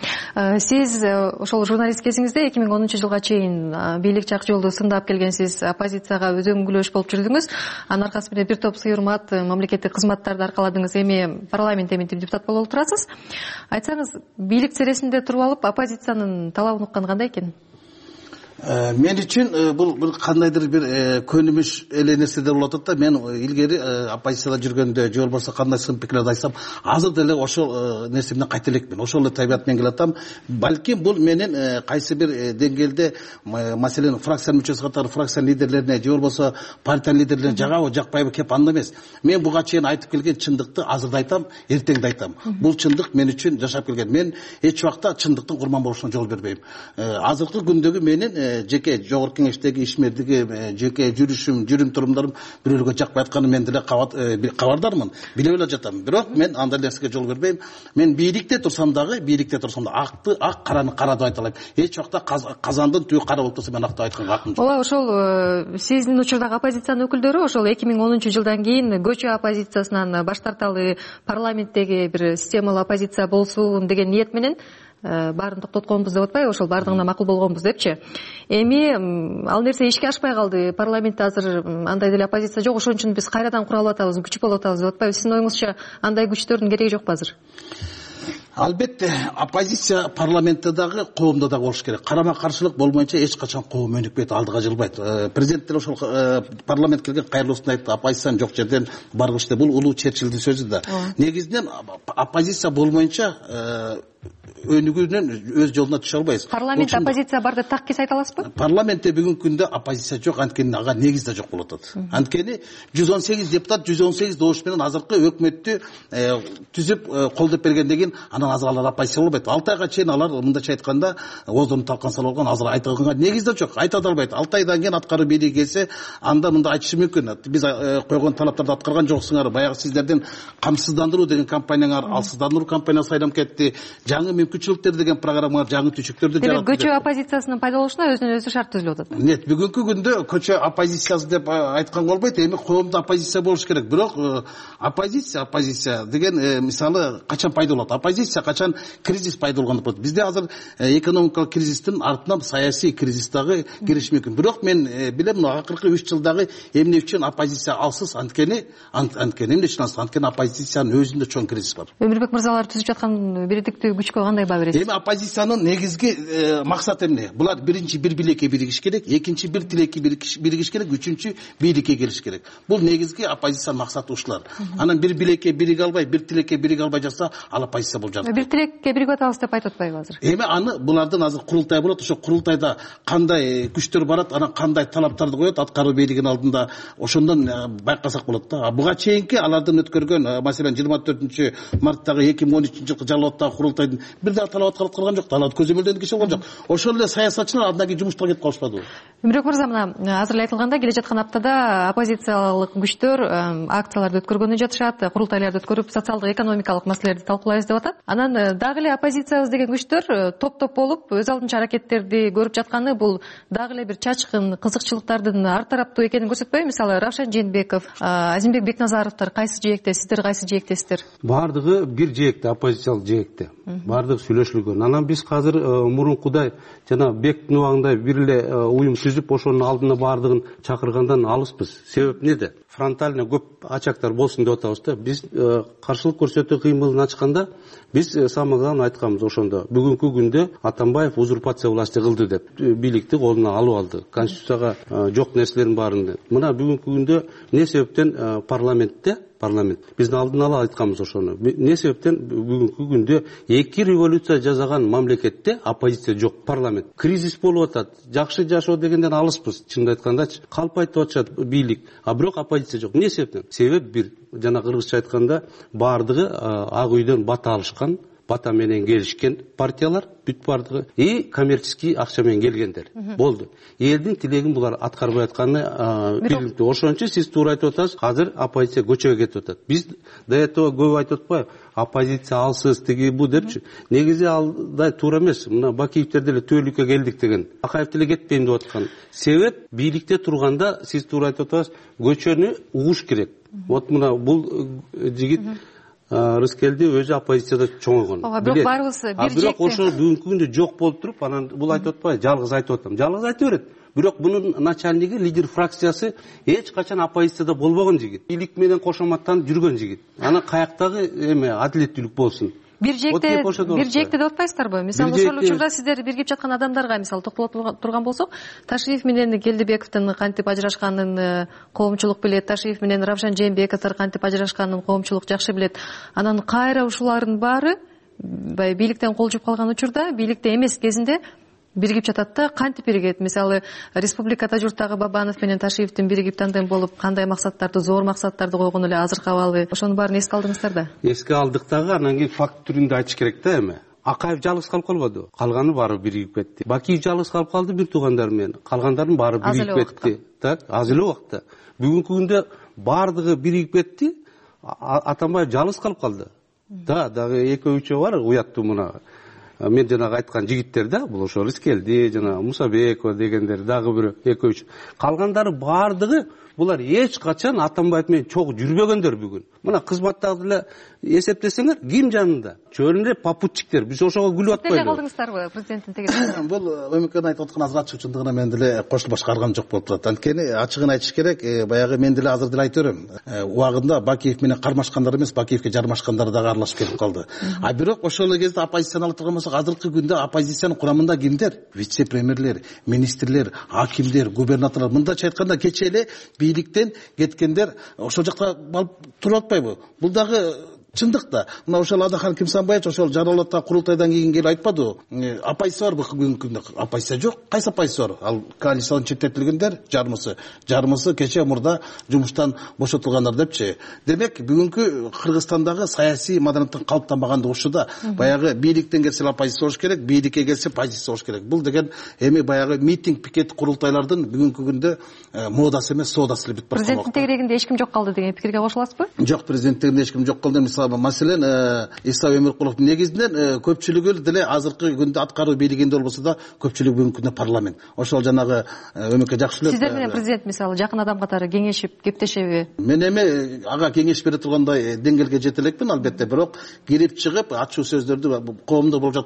Сиз ошол журналист кезиңизде 2010-жылга чейин бийлик жак жолду сындап келгенсиз, оппозицияга өзөңгүлөш болуп жүрдүңүз. Анын аркасы менен бир топ сыйырмат мамлекеттик кызматтарды аркаладыңыз. Эми парламент эминтип депутат болуп турасыз. Айтсаңыз, бийлик цересинде туруп алып оппозициянын талабын уккан кандай экен? Мен үчүн бул бир кандайдыр бир көнүмүш эле нерседер болуп атат да. Мен илгери оппозицияда жүргөндө же болбосо кандай сын пикирлерди айтсам, азыр деле ошол нерсе менен кайта элекмин. Ошол эле табият менен келатам. Балким бул менин кайсы бир деңгээлде, маселен, фракциянын мүчөсү катары фракциянын лидерлерине же болбосо партиянын лидерлерине жагабы, жакпайбы кеп анда эмес. Мен буга чейин айтып келген чындыкты азыр да айтам, эртең да айтам. Бул чындык мен үчүн жашап келген. Мен эч убакта чындыктын курман болушуна жол бербейм. Азыркы күндөгү менин жеке жогорку кеңештеги ишмердиги, жеке жүрүм турумдарым бирөөлгө жакпай атканы мен деле кабардармын, билип эле жатам. Бирок мен андай нерсеге жол бербейм. Мен бийликте турсам дагы акты ак, караны кара деп айта алайм. Эч убакта казандын түбү кара болуп турса мен акты айтканга акым жок. Ооба, ошол сиздин учурдагы оппозициянын өкүлдөрү ошол 2010-жылдан кийин көчө оппозициясынан баш тарталы, парламенттеги бир системалуу оппозиция болсун деген ниет менен баарын токтотконбуз деп атпайбы, ошол баардыгына макул болгонбуз депчи. Эми ал нерсе ишке ашпай калды. Парламентте азыр андай деле оппозиция жок, ошон үчүн биз кайрадан куралып атабыз, күч болуп атабыз деп атпайбы. Сиздин оюңузча андай күчтөрдүн кереги жокпу азыр? Албетте, оппозиция парламентте дагы, коомдо дагы болуш керек. Карама каршылык болмойнча эч качан коом өнүкпөйт, алдыга жылбайт. Президент деле ошол парламент келген кайрылуусунда айтты, оппозицияны жок жерден баргыч деп. Бул улуу Черчиллдин сөзү да. Негизинен оппозиция болмойнча өнүгүүдөн өз жолуна түшө албайбыз. Парламентте оппозиция бар деп так кес айта аласызбы? Парламентте бүгүнкү күндө оппозиция жок, анткени ага негиз да жок болуп атат. Анткени 118 депутат 118 добуш менен азыркы өкмөттү түзүп колдоп бергенден кийин анан азыр алар оппозиция болбойт. 6 айга чейин алар мындайча айтканда оозун талкан салып алган, азыр айтканга негиз да жок, айта да албайт. 6 айдан кийин аткаруу бийлиги келсе, анда мында айтышы мүмкүн. Биз койгон талаптарды аткарган жоксуңар, баягы сиздердин камсыздандыруу деген компанияңар алсыздандыруу компаниясы айланып кетти. Жаңы мүмкүнчүлүктөр деген программалар, жаңы түшүктөрдү жаратты. Демек, көчө оппозициясынын пайдаланышына өзүнөн өзү шарт түзүлүп атат. Нет, бүгүнкү күндө көчө оппозициясы деп айтканга болбойт. Эми коомдо оппозиция болуш керек. Бирок оппозиция деген мисалы качан пайда болот? Оппозиция качан кризис пайда болгондо болот. Бизде азыр экономикалык кризистин артынан саясий кризис дагы кириши мүмкүн. Бирок мен билем, акыркы 3 жылдагы эмне үчүн оппозиция алсыз? Анткени эмне үчүн алсыз? Анткени оппозициянын өзүндө чоң кризис бар. Өмүрбек мырзалар түзүп жаткан бириктиктүү күчкө кандай баа бересиз? Эми оппозициянын негизги максаты эмне? Булар биринчи бир билекке биригиш керек, экинчи бир тилекке биригиш керек, үчүнчү бийликке келиш керек. Бул негизги оппозициянын максаты ушулар. Анан бир билекке бириге албай, бир тилекке бириге албай жатса, ал оппозиция болуп жатат. Бир тилекке биригип атабыз деп айтып атпайбы азыр? Эми аны булардын азыр курултай болот, ошо курултайда кандай күчтөр барат, анан кандай талаптарды коет аткаруу бийлигинин алдында, ошондон байкасак болот да. Буга чейинки алардын өткөргөн, маселен 24-марттагы 2013-жылкы жалооддагы курултайдын бир дагы талап аткарылган жок, талап көзөмөлдөнгөн киши болгон жок. Ошол эле саясатчылар андан кийин жумуштан кетип калышпадыбы? Өмүрбек мырза, мына азыр эле айтылгандай, келе жаткан аптада оппозициялык күчтөр акцияларды өткөргөнү жатышат, курултайларды өткөрүп, социалдык экономикалык маселелерди талкуулайбыз деп атат. Анан дагы эле оппозициябыз деген күчтөр топ-топ болуп өз алдынча аракеттерди көрүп жатканы бул дагы эле бир чачкын кызыкчылыктардын ар тараптуу экенин көрсөтпөйбү? Мисалы, Равшан Жээнбеков, Азимбек Бекназаровдор кайсы жээкте, сиздер кайсы жээктесиздер? Бардыгы бир жээкте, оппозициялык жээкте. Бардыгы сүйлөшүлгөн. Анан биз азыр мурункудай жана бектин убагындай бир эле уюм түзүп, ошонун алдына бардыгын чакыргандан алыспыз. Себеп неде? Фронтально көп ачактар болсун деп атабыз да. Биз каршылык көрсөтүү кыймылын ачканда биз самыган айтканбыз ошондо. Бүгүнкү күндө Атамбаев узурпация власти кылды деп бийликти колуна алып алды. Конституцияга жок нерселердин баарын. Мына бүгүнкү күндө эмне себептен парламент биздин алдын ала айтканбыз ошону. Эмне себептен бүгүнкү күндө эки революция жасаган мамлекетте оппозиция жок, парламент. Кризис болуп атат. Жакшы жашоо дегенден алыспыз, чынын айткандачы. Калпайтып атышат бийлик, а бирок оппозиция жок. Эмне себептен? Себеп бир, жана кыргызча айтканда, бардыгы ак үйдөн бата алышкан, бата менен келишкен партиялар, бүт бардыгы коммерческий акча менен келгендер. Болду. Элдин тилегин булар аткарбай атканы биликтүү. Ошон үчүн сиз туура айтып атасыз, азыр оппозиция көчөгө кетип атат. Биз до этого көп айтып атпайбы? Оппозиция алсыз, тиги бу депчи. Негизи алдай туура эмес. Мына Бакиевдер деле төөлүккө келдик деген. Акаев деле кетпейм деп аткан. Себеп бийликте турганда сиз туура айтып атасыз, көчөнү угуш керек. Вот мына бул жигит Рыскелди өзү оппозицияда чоңойгон. Бирок баарыбыз бир жекте. Бирок ошо бүгүнкү күндө жок болуп туруп, анан бул айтып атпайбы? Жалгыз айтып атам. Жалгыз айта берет. Бирок бунун начальниги, лидер фракциясы эч качан оппозицияда болбогон жигит. Бийлик менен кошоматтанып жүргөн жигит. Анан каяктагы адилеттүүлүк болсун. Бир жекте деп атпайсыздарбы? Мисалы, ошол учурда сиздер биригип жаткан адамдарга мисалы токтоло турган болсок, Ташиев менен Келдибековдун кантип ажырашканын коомчулук билет, Ташиев менен Равшан Жээнбековдор кантип ажырашканын коомчулук жакшы билет. Анан кайра ушулардын баары бийликтен кол жуп калган учурда, бийликте эмес кезинде биригип жатат да, кантип биригет? Мисалы, республикада журттагы Бабанов менен Ташиевдин биригип тандем болуп, кандай максаттарды, зор максаттарды койгон эле азыркы абалы, ошонун баарын эске алдыңыздар да? Эске алдык дагы, анан кийин факт түрүндө айтыш керек да эми. Акаев жалгыз калып калбады. Калганы баары биригип кетти. Бакиев жалгыз калып калды бир туугандары менен. Калгандардын баары биригип кетти. Так, аз эле убакта. Бүгүнкү күндө баардыгы биригип кетти. Атамбаев жалгыз калып калды. Да, дагы экөө үчөө бар уяттуу мына. мен жанагы айткан жигиттер да, бул ошол Искелди, жана Мусабекова дегендер, дагы бир 2-3. Калгандары бардыгы булар эч качан Атамбаев менен чогуу жүрбөгөндөр бүгүн. Мына кызматтагы эле эсептесеңер, ким жанында? Чөйрөндө попутчиктер. Биз ошого күлүп атпайлыбы? Деле калдыңыздарбы президенттин тегерегинде? Бул ÖMKнын айтып аткан азыр ачык чындыгына мен деле кошулуп башкарган жок болуп турат. Анткени ачыгын айтыш керек, баягы мен деле азыр деле айта берем. Убагында Бакиев менен кармашкандар эмес, Бакиевке жармашкандар дагы аралашып келип калды. А бирок ошол кезде оппозицияны алып турган болсок, азыркы күндө оппозициянын курамында кимдер? Вице-премьерлер, министрлер, акимдер, губернаторлор. Мындайча айтканда кече эле бийликтен кеткендер ошол жакта туруп атпайбы? Бул дагы чындык да. Мына ошол Адахан Кимсанбаевич ошол Жаралатта курултайдан кийин келип айтпадыбы? Оппозиция барбы бүгүнкү күндө? Оппозиция жок. Кайсы оппозиция бар? Ал коалициядан четтетилгендер жармысы кече мурда жумуштан бошотулгандар депчи. Демек, бүгүнкү Кыргызстандагы саясий маданияттын калыптанбагандыгы ушуда. Баягы бийликтен келсе оппозиция болуш керек, бийликке келсе позиция болуш керек. Бул деген эми баягы митинг, пикет, курултайлардын бүгүнкү күндө модасы эмес, соодасы эле бүтүп барган. Президенттин тегерегинде эч ким жок калды деген пикирге кошуласызбы? Жок, президенттин эч ким жок калды. Маселен, Иса Өмүркуловдун негизинен көпчүлүгү деле азыркы күндө аткаруу бийлигинде болбосо да көпчүлүгү бүгүнкү күндө парламент. Ошол жанагы ÖMK жакшы эле. Сиздер менен президент мисалы жакын адам катары кеңешип, кептешеби? Мен эми ага кеңеш бере тургандай деңгээлге жете элекмин албетте, бирок кирип чыгып ачуу сөздөрдү, коомдо болуп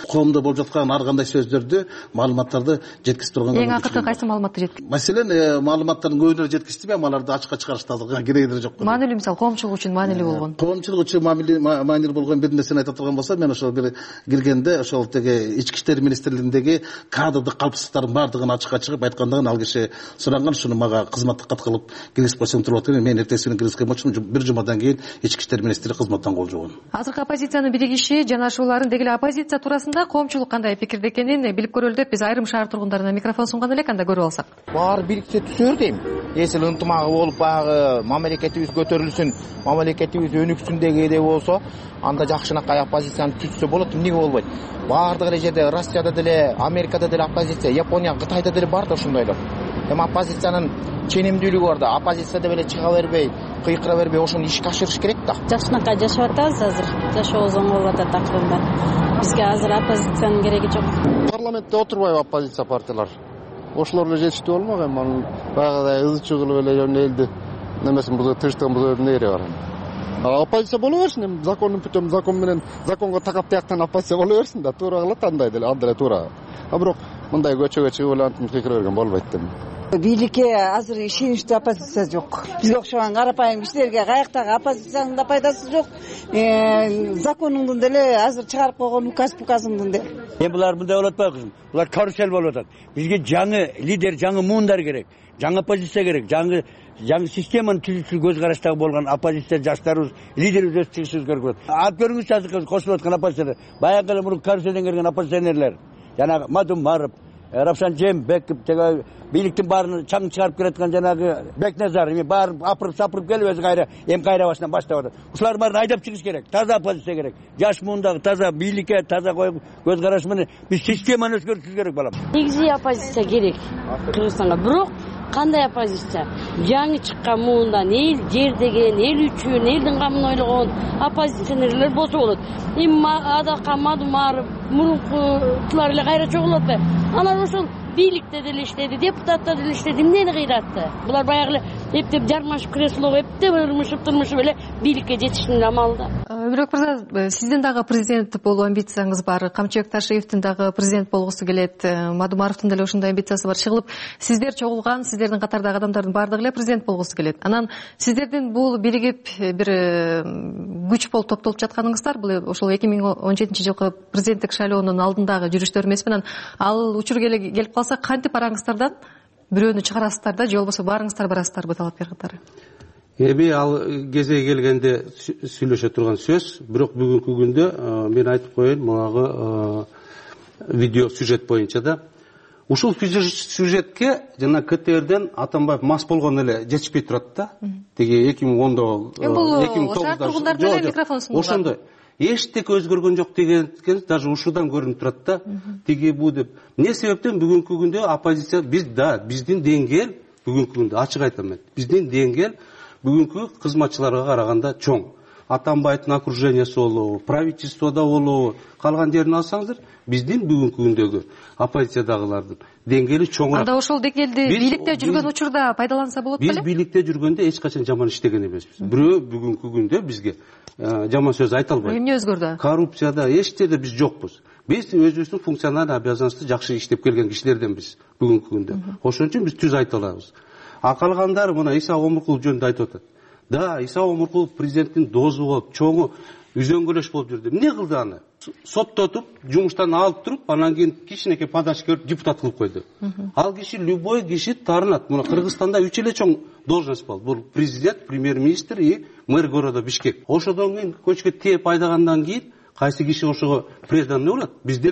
жаткан ар кандай сөздөрдү, маалыматтарды жеткизип турган. Эң акыркы кайсы маалыматты жеткиздиңиз? Маселен, маалыматтардын көбүнө жеткиздим, аларды ачыкка чыгарышты азыркы кереги жок. Маанилүү мисалы коомчулук үчүн маанилүү болгон. Коомчулук үчүн маанилүү болгон бир нерсени айта турган болсо, мен ошол бир киргенде ошол теги ички иштер министрлигиндеги кадрдык калпсыздыктардын баардыгын ачыкка чыгып айткандыгын ал киши суранган, шуну мага кызматтык кат кылып киргизип койсоң туруп атат. Мен эртеси күнү киргизген болчумун, бир жумадан кийин ички иштер министри кызматтан кол жуган. Азыркы оппозициянын биригиши жанашууларын деги эле оппозиция туурасында коомчулук кандай пикирде экенин билип көрөлү деп биз айрым шаар тургундарына микрофон сунган элек, анда көрүп алсак. Баары бириксе түсөр дейм. Эсил ынтымагы болуп баягы мамлекетибиз көтөрүлсүн, мамлекетибиз өнүксүн дегенде болсо, анда жакшынакай оппозицияны түзсө болот. Эмнеге болбойт? Баардык эле жерде, Россияда деле, Америкада деле оппозиция, Япония, Кытайда деле бар да ошондойлор. Эми оппозициянын ченемдүүлүгү бар да. Оппозиция деп эле чыга бербей, кыйкыра бербей, ошону ишке ашырыш керек да. Жакшынакай жашап атабыз азыр. Жашообуз оңой болуп атат акырында. Бизге азыр оппозициянын кереги жок. Парламентте отурбайбы оппозиция партиялар? Ошолор эле жетиштүү болмок эми анын баягыдай ызычуу кылып эле элди немесин бузуп, тынчтыгын бузуп нере бар. Оппозиция боло берсин, эми закондун путем, закон менен законго такап тияктан оппозиция боло берсин да, туура кылат андай деле, андай туура. А бирок мындай көчөгө чыгып эле антип кыйкыра берген болбойт дейм. Бийликке азыр ишеничтүү оппозиция жок. Бизге окшогон карапайым кишилерге каяктагы оппозициянын да пайдасы жок. Законуңдун деле азыр чыгарып койгон указыңдын деле. Эми булар мындай болуп атпайбы кызым? Булар карусел болуп атат. Бизге жаңы лидер, жаңы муундар керек. Жаңы оппозиция керек. Жаңы системаны түзүүчү көз караштагы болгон оппозиция жаштарыбыз, лидерибиз өсүп чыгышыбыз керек болот. Алып көрүңүзчү азыр кошулуп аткан оппозиция. Баягы эле мурун каруселден келген оппозиционерлер. Жанагы Мадумаров, Равшан Жээнбеков, теге бийликтин баарын чаң чыгарып келаткан жанагы Бекназар, эми баарын апырып келип өзү кайра башынан баштап атат. Ушулар баарын айдап чыгыш керек. Таза оппозиция керек. Жаш муундагы таза бийликке, таза көз караш менен биз системаны өзгөртүшүбүз керек балам. Негизи оппозиция керек Кыргызстанга. Бирок кандай оппозиция? Жаңы чыккан муундан эл жер деген, эл үчүн, элдин камын ойлогон оппозиционерлер болсо болот. Эми Адахан Мадумаров мурункулар эле кайра чогулуп атпайбы? Анан ошол бийликте деле иштеди, депутатта деле иштеди, эмнени кыйратты? Булар баягы эле эптеп жармашып креслого эптеп ырмышып эле бийликке жетиштин амалы да. Өмүрбек мырза, сиздин дагы президент болуу амбицияңыз бар. Камчыбек Ташиевдин дагы президент болгусу келет. Мадумаровдун деле ошондой амбициясы бар. Чыгылып, сиздер чогулган, сиздердин катардагы адамдардын баардыгы эле президент болгусу келет. Анан сиздердин бул биригип бир күч болуп топтолуп жатканыңыздар, бул ошол 2017-жылкы президенттик шайлоонун алдындагы жүрүштөр эмеспи? Анан ал учур келип калса, кантип бараңыздардан бирөөнү чыгарасыздар да, же болбосо барыңыздар барасыздарбы талапкер катары? Эми ал кезеги келгенде сүйлөшө турган сөз, бирок бүгүнкү күндө мен айтып коеюн, мугу видео сюжет боюнча да. Ушул сюжетке жана КТРден Атамбаев мас болгон эле жетишпей турат да. Теги 2010-до 2009-да ошондой эчтеке өзгөргөн жок деген даже ушудан көрүнүп турат да. Тиги бу деп. Эмне себептен бүгүнкү күндө оппозиция биздин деңгээл бүгүнкү күндө ачык айтам мен. Биздин деңгээл бүгүнкү кызматчыларга караганда чоң. Атамбаевдин окружениясы болобу, правительствода болобу, калган жерин алсаңыздар, биздин бүгүнкү күндөгү оппозициядагылардын деңгээли чоңураак. Анда ошол деңгээлде бийликте жүргөн учурда пайдаланса болот беле? Биз бийликте жүргөндө эч качан жаман иштеген эмеспиз. Бирөө бүгүнкү күндө бизге жаман сөз айта албайт. Эмне өзгөрдү? Коррупцияда эч жерде биз жокпуз. Биз өзүбүздүн функционалдык обязанностьту жакшы иштеп келген кишилерденбиз бүгүнкү күндө. Ошон үчүн биз түз айта алабыз. Калгандары мына Иса Омуркулов жөнүндө айтып атат. Да, Иса Омуркулов президенттин дозу болуп, чоңу үзөңгөлөш болуп жүрдү. Эмне кылды аны? Соттотуп, жумуштан алып туруп, анан кийин кичинекей подачка депутат кылып койду. Ал киши любой киши таарынат. Мына Кыргызстанда 3 эле чоң должность бар. Бул президент, премьер-министр и мэр города Бишкек. Ошодон кийин көчкө тээп айдагандан кийин кайсы киши ошого преданный болот?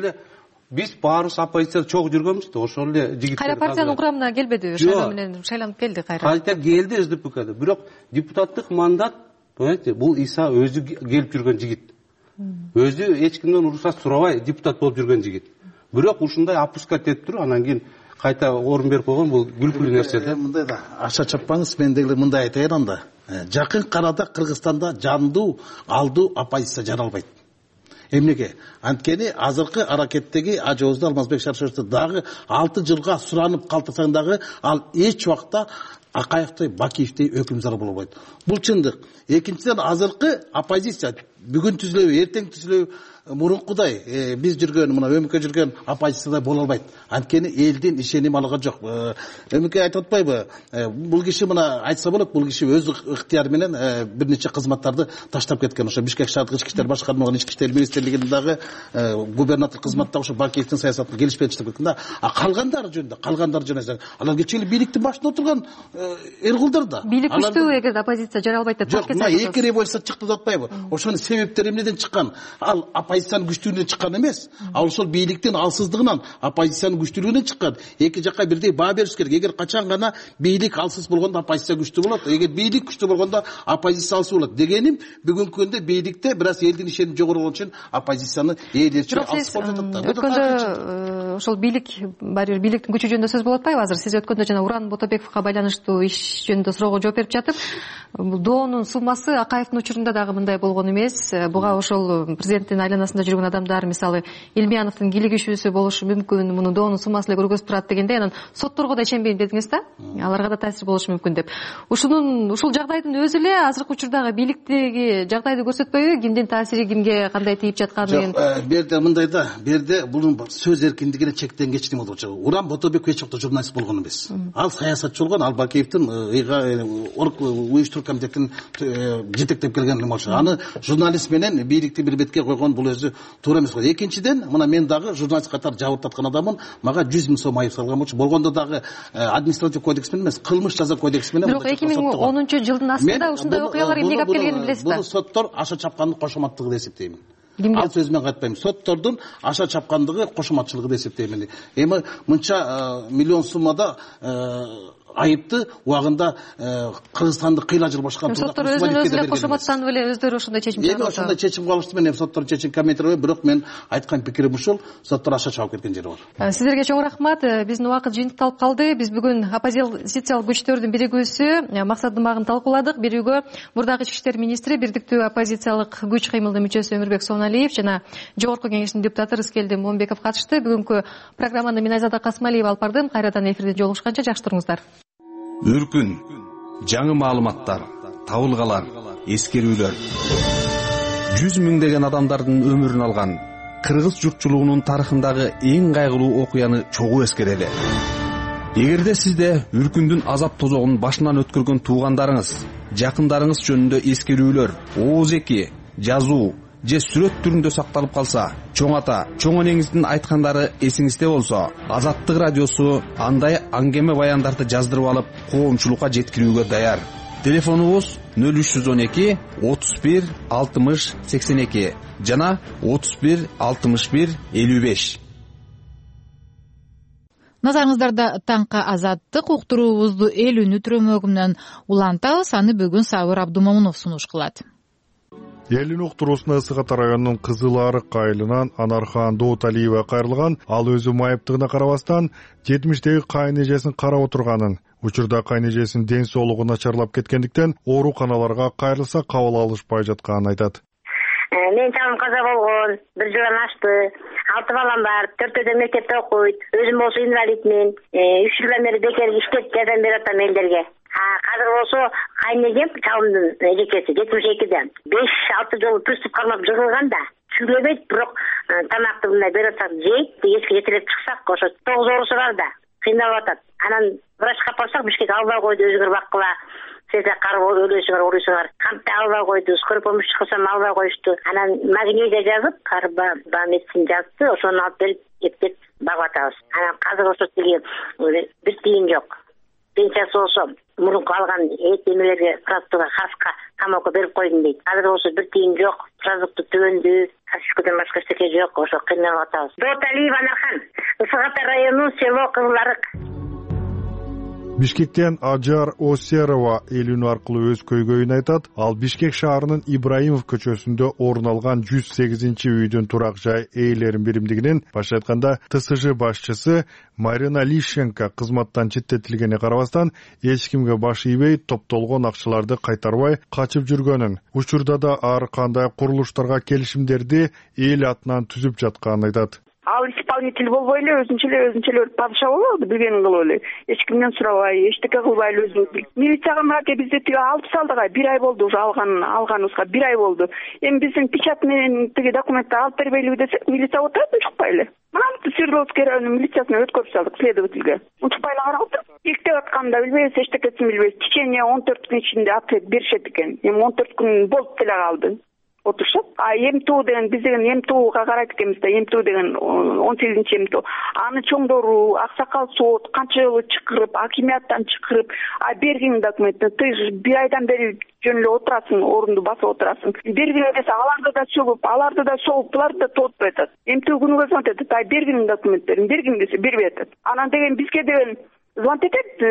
Биз баарыбыз оппозицияда чогуу жүргөнбүз да, ошол эле жигиттер. Кайра партиянын курамына келбеди, шайлоо менен шайланып келди кайра. Кайта келди СДПКда. Бирок депутаттык мандат, понимаете, бул Иса өзү келип жүргөн жигит. Өзү эч кимден уруксат сурабай депутат болуп жүргөн жигит. Бирок ушундай опускать этип туруп, анан кийин кайта орун берип койгон бул күлкүлүү нерсе да. Мындай да аша чаппаңыз, мен деле мындай айтайын анда. Жакын карада Кыргызстанда жандуу, алдуу оппозиция жаралбайт. Эмнеге? Анткени азыркы аракеттеги Ажоозду Алмазбек Шаршеровду дагы 6 жылга суранып калтырсаң дагы ал эч убакта Акаевдей, Бакиевдей өкүм зар боло албайт. Бул чындык. Экинчиден азыркы оппозиция бүгүн түзүлөбү, эртең түзүлөбү, мурункудай биз жүргөн, мына өмүкө жүргөн оппозицияда боло албайт. Анткени элдин ишеними алган жок. Өмүкө айтып атпайбы? Бул киши мына айтса болот, бул киши өз ыктыяры менен бир нече кызматтарды таштап кеткен. Ошо Бишкек шаардык ички иштер башкармаган ички иштер министрлигиндеги губернатор кызматтагы ошо Бакиевдин саясатын келишпей таштап кеткен да. Калгандары жөнүндө, алар кечээ бийликтин башында отурган эркулдар да. Бийлик күчтүү эгерде оппозиция жаралбайт деп жок, мына эки революция чыкты деп атпайбы? Ошонун себептери эмнеден чыккан? Ал оппозициянын күчтүүлүгүнөн чыккан эмес. Ал ошол бийликтин алсыздыгынан, оппозициянын күчтүүлүгүнөн чыккан. Эки жакка бирдей баа бериш керек. Эгер качан гана бийлик алсыз болгондо оппозиция күчтүү болот, эгер бийлик күчтүү болгондо оппозиция алсыз болот. Дегеним бүгүнкү күндө бийликте бир аз элдин ишеними жогору болгон үчүн оппозицияны ээлерчи алсыз болуп жатат да. Өткөндө ошол бийлик баары бир бийликтин күчү жөнүндө сөз болуп атпайбы азыр? Сиз өткөндө жана Уран Ботобековго байланыштуу иш жөнүндө суроого жооп берип жатып, бул доонун суммасы Акаевдин учурунда дагы мындай болгон эмес. Буга ошол президенттин айланасында жүргөн адамдар, мисалы Илмияновдун кийлигишүүсү болушу мүмкүн, муну доонун суммасы эле көргөзүп турат дегенде, анан сотторго да ишенбейм дедиңиз да? Аларга да таасир болушу мүмкүн деп. Ушул жагдайдын өзү эле азыркы учурдагы бийликтеги жагдайды көрсөтпөйбү? Кимдин таасири кимге кандай тийип жатканын? Жок, берде мындай да, берде бунун сөз эркиндигине чектенгенчилик болуп атат. Уран Ботобеков эч жакта журналист болгон эмес. Ал саясатчы болгон, ал Бакиевдин уюштуруу комитетин жетектеп келген болчу. Аны журналист менен бийликти бир бетке койгон бул өзү туура эмес. Экинчиден, мына мен дагы журналист катары жабырып таткан адаммын. Мага 100 000 сом айып салган болчу. Болгондо дагы административ кодекс менен эмес, кылмыш жаза кодекси менен. Бирок 2010 жылдын астында ушундай окуялар эмнеге алып келгенин билесиз да? Бул соттор аша чапкандын кошоматтыгы деп эсептеймин. Ал сөзүмөн кайтпайм. Соттордун аша чапкандыгы кошоматчылыгы деп эсептеймин. Эми мынча миллион суммада айыпты убагында Кыргызстанды кыйла жыл башкарып турган. Соттор өзүнө өзү эле кошоматтанып эле өздөрү ошондой чечим чыгарып атат. Ошондой чечим калышты. Мен соттор чечим комментировать, бирок мен айткан пикирим ушул: соттор аша чабып кеткен жери бар. Сиздерге чоң рахмат. Биздин убакыт жыйынтыкталып калды. Биз бүгүн оппозициялык күчтөрдүн биригүүсү Максат Дымагын талкууладык. Бирөөгө мурдагы ички иштер министри, бирдиктүү оппозициялык күч кыймылдын мүчөсү Өмүрбек Соналиев жана Жогорку Кеңештин депутаты Рыскелди Момбеков катышты. Бүгүнкү программаны мен Айзада Касмалиева алып бардым. Кайрадан эфирде жолугушканча жакшы туруңуздар. Үркүн, жаңы маалыматтар, табылгалар, эскерүүлөр. 100 миңдеген адамдардын өмүрүн алган кыргыз журтчулугунун тарыхындагы эң кайгылуу окуяны чогуу эскерели. Эгерде сизде үркүндүн азап тозогун башынан өткөргөн туугандарыңыз, жакындарыңыз жөнүндө эскерүүлөр, ооз-эки, жазуу же сүрөт түрүндө сакталып калса, чоң ата, чоң энеңиздин айткандары эсиңизде болсо, Азаттык радиосу андай аңгеме баяндарды жаздырып алып, коомчулукка жеткирүүгө даяр. Телефонубуз 0312 31 60 82 жана 31 61 55. Назарыңыздарда таңка Азаттык уктуруубузду эл үнү түрөмөгүнөн улантабыз. Аны бүгүн Сабыр Абдумомунов сунуш кылат. Элин уктуруусуна Ысык Ата районунун Кызыл Арык айылынан Анархан Дооталиева кайрылган. Ал өзү майыптыгына карабастан 70-деги кайын эжесин карап отурганын, Учурда кайнежесинин ден соолугу начарлап кеткендиктен ооруканаларга кайрылса кабыл алышпай жатканын айтат. Мен чалым каза болгон, 1 жылдан ашты. 6 балам бар, 4-төдө мектепте окуйт. Өзүм болсо инвалидмин. 3 жылдан бери бекер иштеп жардам берип атам элдерге. Азыр болсо кайнежем чалымдын эжекеси 72-де 5-6 жолу приступ кармап жыгылган да. Сүйлөбөйт, бирок тамакты мындай берип атсак жейт, эшикке жетелеп чыксак, ошо 9 оорусу бар да. Кыйналып атат. Анан врачка апарсак, Бишкек албай койду, өзүңөр баккыла. Сизде карып өлөсүңөр, урусуңар. Кампты албай койду, скорый помощь чыксам албай коюшту. Анан магнийде жазып, карбамецин жазды, ошону алып берип эптеп багып атабыз. Анан азыр ошо тиги бир тиын жок. Пенсиясы болсо мурунку алган эмелерге продуктка хаска тамакка берип койдум дейт. Азыр болсо бир тиын жок, продукты түбөндү, кашкадан башка эчтеке жок, ошо кыйналып атабыз. Дооталиев Анархан, Ысык Ата району, село Кызыларык. Бишкектен Ажар Осерова элүүнү аркылуу өз көйгөйүн айтат. Ал Бишкек шаарынын Ибраимов көчөсүндө орун алган 108-үйдүн турак жай ээлерин биримдигинин, башка айтканда ТСЖ башчысы Марина Лищенко кызматтан четтетилгенине карабастан эч кимге баш ийбей, топтолгон акчаларды кайтарбай качып жүргөнүн, учурда да ар кандай курулуштарга келишимдерди эл атынан түзүп жатканын айтат. Ал исполнитель болбой эле өзүнчө эле падыша болобу, билгенин кылып эле. Эч кимден сурабай, эчтеке кылбай эле өзү. Милицияга бизде тиги 6 салдыга 1 ай болду, уже алганыбызга 1 ай болду. Эми биздин печать менен тиги документти алып бербейлиби десек, милиция отурат, унчукпай эле. Мына Свердловский районунун милициясына өткөрүп салдык следовательге. Унчукпай эле карап отуруп, иктеп атканда билбейбиз, эчтекесин билбейбиз. В течение 14 күн ичинде ответ беришет экен. Эми 14 күн болуп деле калды. Отурушат. МТУ деген биз деген МТУга карайт экенбиз да, МТУ деген 18-чи МТУ. Аны чоңдоруу, аксакал сот канча жолу чакырып, акимияттан чакырып, берген документти ты 1 айдан бери жөн эле отурасың, орунду басып отурасың. Берген десе аларды да сөгүп, аларды да соғып, буларды да тоотпой атат. МТУ күнүгө звонтет, берген документтерин бергин десе бербей атат. Анан деген бизге деген звонтет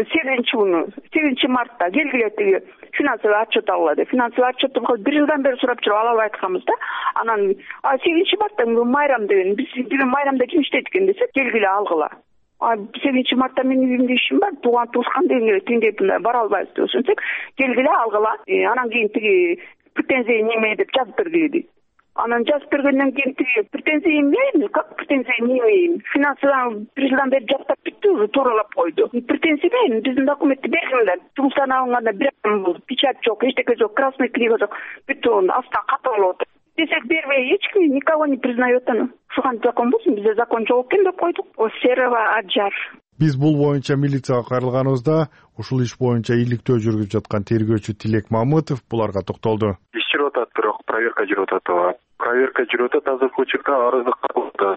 7 мартта келгиле тиги финансовый отчет алгыла деп. Финансовый отчетты 1 жылдан бери сурап жүрүп албай атканбыз да. Анан 7 мартта майрам деген, биз деген майрамда ким иштейт экен десек, келгиле алгыла. 7 мартта менин үйүмдө ишим бар, тууган туускан дегенге тиндей бара албайбыз деп өсөнсөк, келгиле алгыла. Анан кийин тиги претензия неме деп жазып бергиле дейт. Анан жазып бергенден кийин тиги претензия эмнейм, как претензия эмнейм? Финансовый 1 жылдан бери жактап бүттү, уже тууралап койду. Претензия эмнейм? Биздин документти бергиле. Жумуштан алынганда 1 ай болду, печать жок, эчтеке жок, красный книга жок. Бүттү астан катып алып отур. Десек бербей, эч ким никого не признает аны. Ушуган закон болсун, бизде закон жок экен деп койдук. Осерова Аджар. Биз бул боюнча милицияга кайрылганыбызда ушул иш боюнча иликтөө жүргүзүп жаткан тергөөчү Тилек Мамытов буларга токтолду. Иш жүрүп атат, бирок проверка жүрүп атат. Проверка жүрүп атат, азыркы учурда арызды кабыл атат.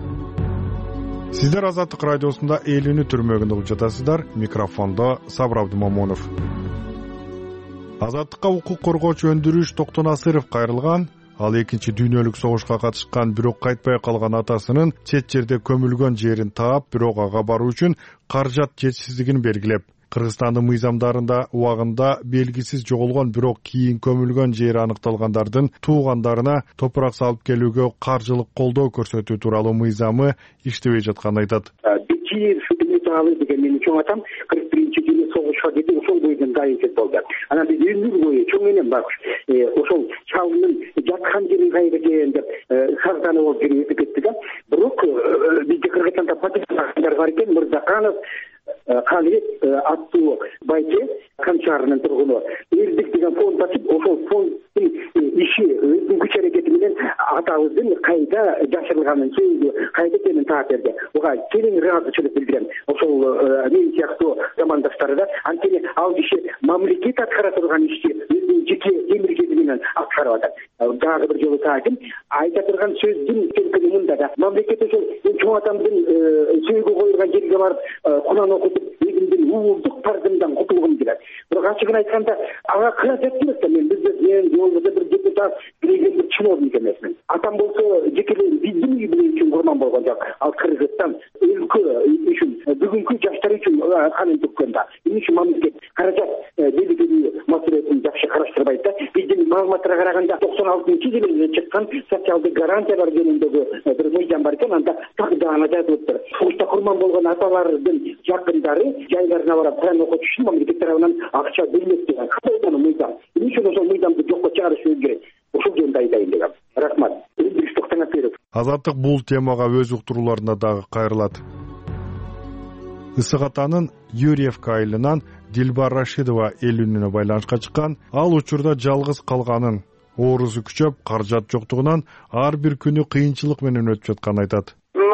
Сиздер Азаттык радиосунда элүүнү түрмөгүндө угуп жатасыздар. Микрофондо Сабыр Абдымомунов. Азаттыкка укук коргоочу Өндүрүш Токтонасыров кайрылган. Ал 2-чи дүйнөлүк согушка катышкан, бирок кайтпай калган атасынын чет жерде көмүлгөн жерин таап, бирок ага баруу үчүн каражат жетишсиздигин белгилеп, Кыргызстандын мыйзамдарында убагында белгисиз жоголгон, бирок кийин көмүлгөн жери аныкталгандардын туугандарына топурак салып келүүгө каржылык колдоо көрсөтүү тууралуу мыйзамы иштебей жатканын айтат. Деген менин чоң атам 41-жылы согушка кетип, ошол бойдон дайынчылык болду. Анан биз өмүр бою чоң энем бар. Ошол чалдын жаткан жерин кайда экен деп сартаны болуп жүрүп кетти да. Бирок бизде Кыргызстанда патриоттар бар экен, Мырзаканов Калиев аттуу байче Камчарынын тургуну. Элдик деген фонд ачып, ошол фонддун иши өзүнүн күч аракети менен атабыздын кайда жашырылганын, кайда экенин таап берди. Буга терең ыраазычылык билдирем. Ошол мен сыяктуу замандаштары да, анткени ал киши мамлекет аткара турган ишти өзүнүн жеке эмгеги менен аткарып атат. Дагы бир жолу таатым, айта турган сөздүн келгени мында да. Мамлекет ошол чоң атамдын сөйгө коюлган жерге барып Куран окутуп, өзүмдүн уулдук парзымдан кутулгум келет. Бирок ачыгын айтканда, ага каражат эмес да, мен бизнесмен, болбосо бир депутат, бир чиновник эмесмин. Атам болсо жекелей биздин үй бүлө үчүн курман болгон жок. Ал Кыргызстан өлкө үчүн, бүгүнкү жаштар үчүн канын төккөн да. Эмне үчүн мамлекет каражат белгилүү маселесин жакшы караштырбайт да. Биздин маалыматтарга караганда 96-жылы чыккан социалдык гарантиялар жөнүндөгү бир мыйзам бар экен. Анда так даана жазылыптыр. Согушта курман болгон аталардын жакындары жайларына барып Куран окутуш үчүн мамлекет тарабынан акча берилет деген кандай мыйзам. Эмне үчүн ошол мыйзамды жокко чыгарышыбыз керек? Ошол жөнүндө айтайын дегем. Рахмат. Азаттык бул темага өз уктурууларында дагы кайрылат. Ысык Атанын Юрьевка айылынан Дилбар Рашидова эл үнүнө байланышка чыккан. Ал учурда жалгыз калганын, оорусу күчөп, каражат жоктугунан ар бир күнү кыйынчылык менен өтүп жатканын айтат.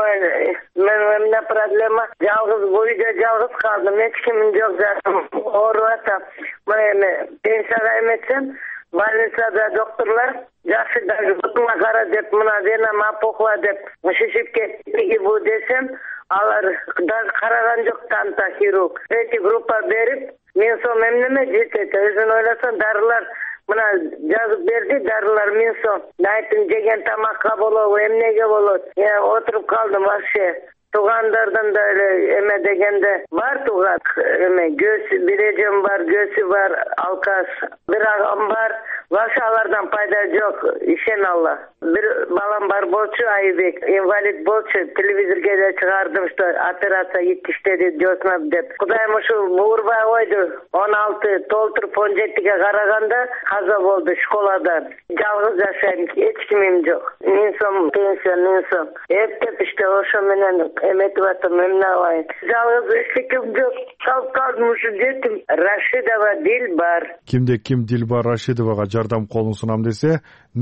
Эмне проблема? Жалгыз бойда жалгыз калдым. Эч кимим жок, жатам. Ооруп атам. Эми пенсияга эметсем, больницада докторлор жакшы бутуңа кара деп, мына венам апокла деп шишип кетти бу десем, алар даже караган жок, танта хирург. Третий группа берип, мен сом эмнеме жетет? Өзүн ойлосоң, дарылар мына жазып берди, дарылар мен сом. Айттым, жеген тамакка болобу, эмнеге болот? Отуруп калдым вообще. Тугандардан да эме дегенде бар туган, эме көсү, бир эжем бар, көсү бар, алкаш, бир агам бар. Вообще алардан пайда жок, ишен Алла. Бир балам бар болчу, Айбек, инвалид болчу, телевизорге да чыгардым, что операция yetiştedi жосмап деп. Кудайым ушу буурбай койду. 16 толтуруп 17ге караганда каза болду школадан. Жалгыз жашайм, эч кимим жок. Мен сом пенсия, мен сом. Эптеп иште ошо менен эметип атам, эмне кылайын. Жалгыз эчким жок. Калдым ушу жетим. Рашидова Дилбар. Кимде ким Дилбар Рашидовага жардам колун сунам десе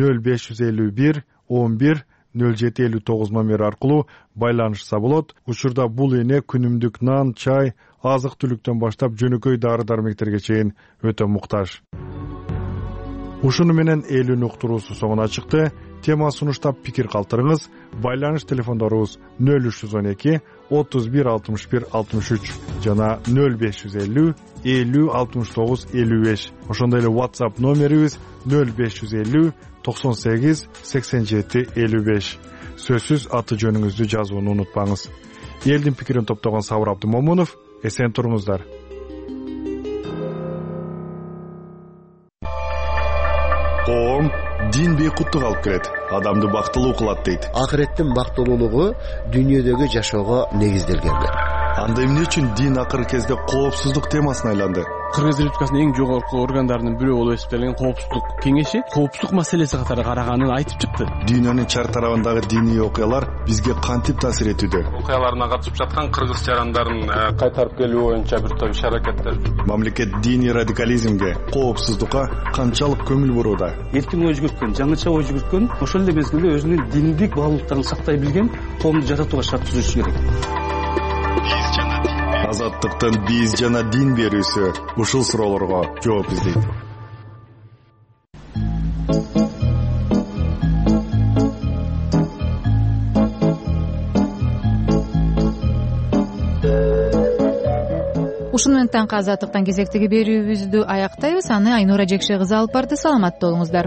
0551 11 0759 номери аркылуу байланышса болот. Учурда бул эне күнүмдүк нан, чай, азык-түлүктөн баштап жөнөкөй дары-дармектерге чейин өтө муктаж. Ушуну менен элүүнүн уктуруусу соңуна чыкты. Тема сунуштап пикир калтырыңыз. Байланыш телефондорубуз 0312 31 61 63 жана 0550 50 69 55. Ошондой эле WhatsApp номерибиз 0550 98 87 55. Сөзсүз аты жөнүңүздү жазууну унутпаңыз. Элдин пикирин топтогон Сабыр Абдымомунов, эсен туруңуздар. Коом дин бейкуттук алып келет, адамды бактылуу кылат дейт. Акыреттин бактылуулугу дүйнөдөгү жашоого негизделген. Анда эмне үчүн дин акыркы кезде коопсуздук темасына айланды? Кыргыз Республикасынын эң жогорку органдарынын бирөө болуп эсептелген коопсуздук кеңеши коопсуздук маселеси катары караганын айтып чыкты. Дүйнөнүн чар тарабындагы диний окуялар бизге кантип таасир этүүдө? Окуяларына катышып жаткан кыргыз жарандарын кайтарып келүү боюнча бир топ иш-аракеттер. Мамлекет диний радикализмге, коопсуздукка канчалык көңүл бурууда? Эркин ой жүгүрткөн, жаңыча ой жүгүрткөн, ошол эле мезгилде өзүнүн диндик баалуулуктарын сактай билген коомду жаратууга шарт түзүш керек. Азаттыктын биз жана дин берүүсү ушул суроолорго жооп издейт. Ушуну менен таңкы азаттыктан кезектеги берүүбүздү аяктайбыз. Аны Айнура Жекше кызы алып барды. Саламатта болуңуздар.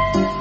ошол